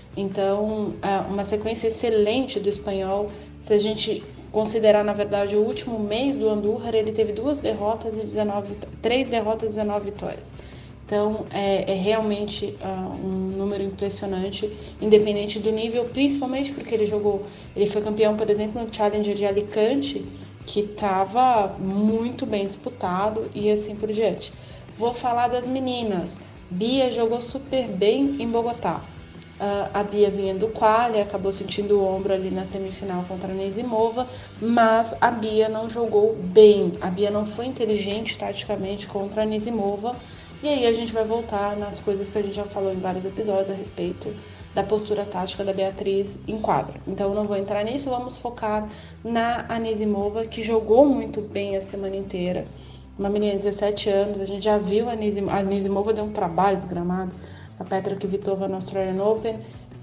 Então, uma sequência excelente do espanhol. Se a gente considerar, na verdade, o último mês do Andújar, ele teve duas derrotas e dezenove, três derrotas e dezenove vitórias. Então, é, é realmente uh, um número impressionante, independente do nível, principalmente porque ele jogou, ele foi campeão, por exemplo, no Challenger de Alicante, que estava muito bem disputado, e assim por diante. Vou falar das meninas. Bia jogou super bem em Bogotá. Uh, a Bia vinha do quali, acabou sentindo o ombro ali na semifinal contra a Anisimova, mas a Bia não jogou bem. A Bia não foi inteligente taticamente contra a Anisimova. E aí a gente vai voltar nas coisas que a gente já falou em vários episódios a respeito da postura tática da Beatriz em quadra. Então eu não vou entrar nisso, vamos focar na Anisimova, que jogou muito bem a semana inteira. Uma menina de dezessete anos, a gente já viu a Anisimova, a Anisimova deu um trabalho desgramado, a Petra Kvitova no Australian Open,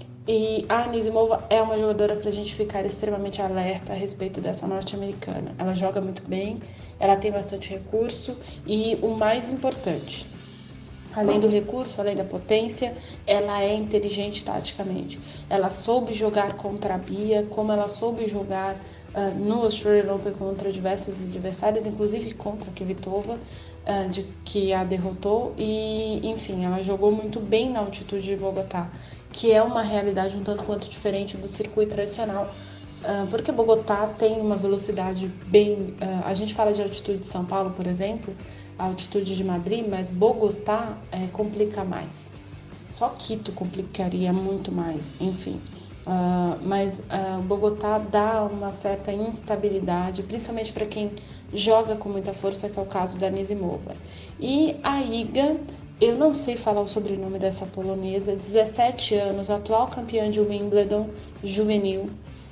e a Anisimova é uma jogadora para a gente ficar extremamente alerta a respeito dessa norte-americana. Ela joga muito bem, ela tem bastante recurso e o mais importante, além do recurso, além da potência, ela é inteligente taticamente. Ela soube jogar contra a Bia, como ela soube jogar uh, no Australian Open contra diversas adversárias, inclusive contra a Kvitova, uh, de, que a derrotou. E, enfim, ela jogou muito bem na altitude de Bogotá, que é uma realidade um tanto quanto diferente do circuito tradicional. Uh, porque Bogotá tem uma velocidade bem... Uh, a gente fala de altitude de São Paulo, por exemplo, a altitude de Madrid, mas Bogotá é, complica mais. Só Quito complicaria muito mais, enfim. Uh, mas uh, Bogotá dá uma certa instabilidade, principalmente para quem joga com muita força, que é o caso da Anisimova. E a Iga, eu não sei falar o sobrenome dessa polonesa, dezessete anos, atual campeã de Wimbledon juvenil.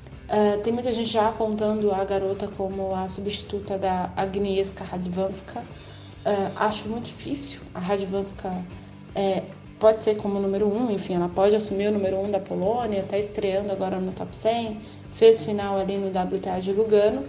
Uh, tem muita gente já apontando a garota como a substituta da Agnieszka Radwanska. Uh, acho muito difícil. A Radwanska é, pode ser como número um, enfim, ela pode assumir o número um da Polônia, está estreando agora no top cem, fez final ali no W T A de Lugano,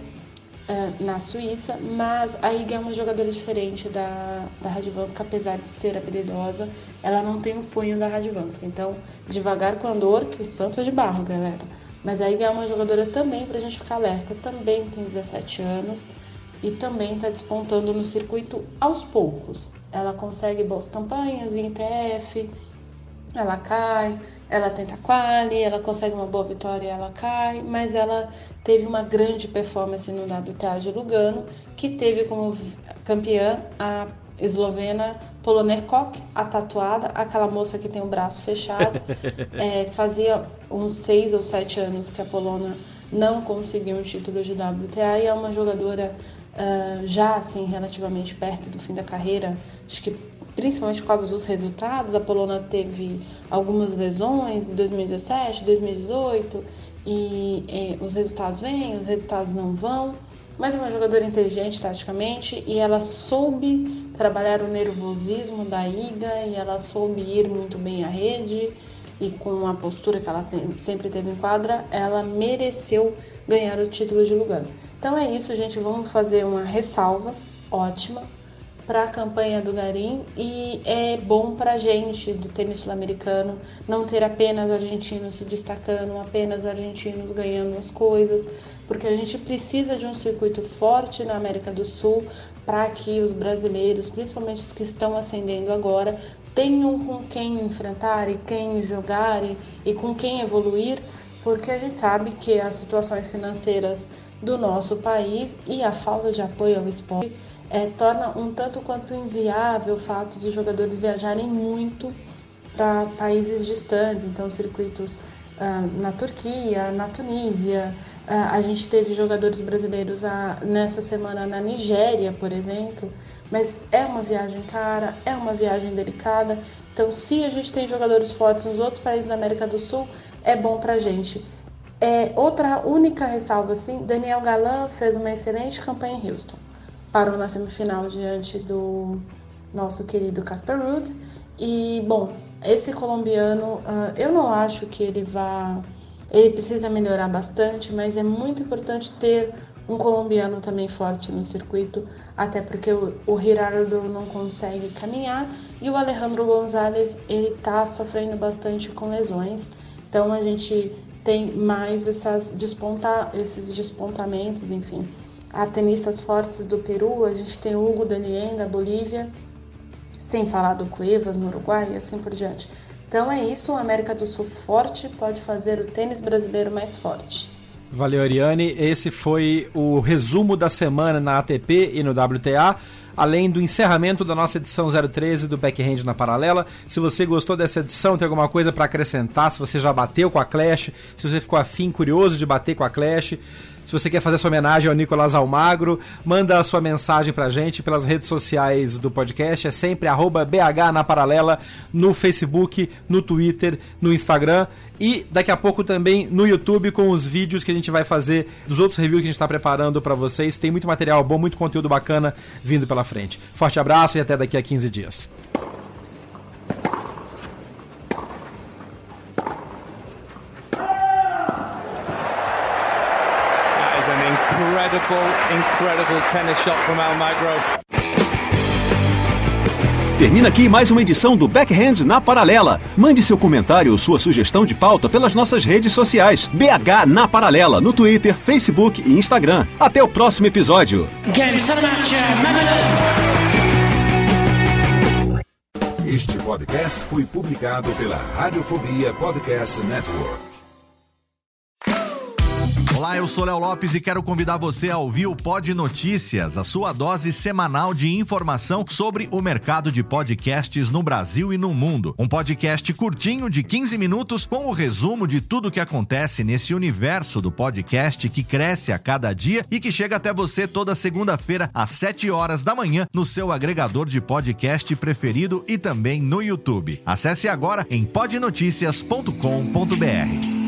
uh, na Suíça, mas a Iga é uma jogadora diferente da, da Radwanska, apesar de ser habilidosa, ela não tem o punho da Radwanska, então devagar com andor, que o santo é de barro, galera. Mas a Iga é uma jogadora também pra gente ficar alerta, também tem dezessete anos, e também está despontando no circuito aos poucos. Ela consegue boas campanhas em T F, ela cai, ela tenta quali, ela consegue uma boa vitória e ela cai, mas ela teve uma grande performance no W T A de Lugano, que teve como campeã a eslovena Polonerkok, a tatuada, aquela moça que tem o braço fechado. é, fazia uns seis ou sete anos que a Polônia não conseguiu um título de W T A e é uma jogadora Uh, já assim relativamente perto do fim da carreira, acho que principalmente por causa dos resultados. A Polônia teve algumas lesões em dois mil e dezessete, dois mil e dezoito e, e os resultados vêm, os resultados não vão, mas é uma jogadora inteligente taticamente e ela soube trabalhar o nervosismo da Iga e ela soube ir muito bem à rede, e com a postura que ela tem, sempre teve em quadra, ela mereceu ganhar o título de Lugano. Então é isso, gente, vamos fazer uma ressalva ótima para a campanha do Garim e é bom para a gente do tênis sul-americano não ter apenas argentinos se destacando, apenas argentinos ganhando as coisas, porque a gente precisa de um circuito forte na América do Sul para que os brasileiros, principalmente os que estão ascendendo agora, tenham com quem enfrentar e quem jogar e, e com quem evoluir, porque a gente sabe que as situações financeiras do nosso país e a falta de apoio ao esporte É, torna um tanto quanto inviável o fato de jogadores viajarem muito para países distantes, então circuitos ah, na Turquia, na Tunísia. Ah, a gente teve jogadores brasileiros ah, nessa semana na Nigéria, por exemplo, mas é uma viagem cara, é uma viagem delicada, então se a gente tem jogadores fortes nos outros países da América do Sul, é bom para a gente. É, outra única ressalva, assim, Daniel Galan fez uma excelente campanha em Houston. Parou na semifinal diante do nosso querido Casper Ruud. E, bom, esse colombiano, uh, eu não acho que ele vá... Ele precisa melhorar bastante, mas é muito importante ter um colombiano também forte no circuito, até porque o, o Giraldo não consegue caminhar e o Alejandro González, ele tá sofrendo bastante com lesões. Então, a gente tem mais essas desponta, esses despontamentos, enfim... Há tenistas fortes do Peru, a gente tem o Hugo Daniel da Bolívia, sem falar do Cuevas no Uruguai e assim por diante. Então é isso, a América do Sul forte pode fazer o tênis brasileiro mais forte. Valeu, Ariane. Esse foi o resumo da semana na A T P e no W T A, além do encerramento da nossa edição zero treze do Backhand na Paralela. Se você gostou dessa edição, tem alguma coisa para acrescentar, se você já bateu com a Clash, se você ficou afim, curioso de bater com a Clash, se você quer fazer sua homenagem ao Nicolás Almagro, manda a sua mensagem pra gente pelas redes sociais do podcast. É sempre arroba B H na Paralela, no Facebook, no Twitter, no Instagram. E daqui a pouco também no YouTube com os vídeos que a gente vai fazer dos outros reviews que a gente está preparando para vocês. Tem muito material bom, muito conteúdo bacana vindo pela frente. Forte abraço e até daqui a quinze dias. Incredible, incredible tennis shot from Almagro. Termina aqui mais uma edição do Backhand na Paralela. Mande seu comentário ou sua sugestão de pauta pelas nossas redes sociais. B H na Paralela, no Twitter, Facebook e Instagram. Até o próximo episódio. Este podcast foi publicado pela Radiofobia Podcast Network. Olá, eu sou Léo Lopes e quero convidar você a ouvir o Pod Notícias, a sua dose semanal de informação sobre o mercado de podcasts no Brasil e no mundo. Um podcast curtinho de quinze minutos com o resumo de tudo o que acontece nesse universo do podcast que cresce a cada dia e que chega até você toda segunda-feira às sete horas da manhã no seu agregador de podcast preferido e também no YouTube. Acesse agora em pod noticias ponto com ponto b r.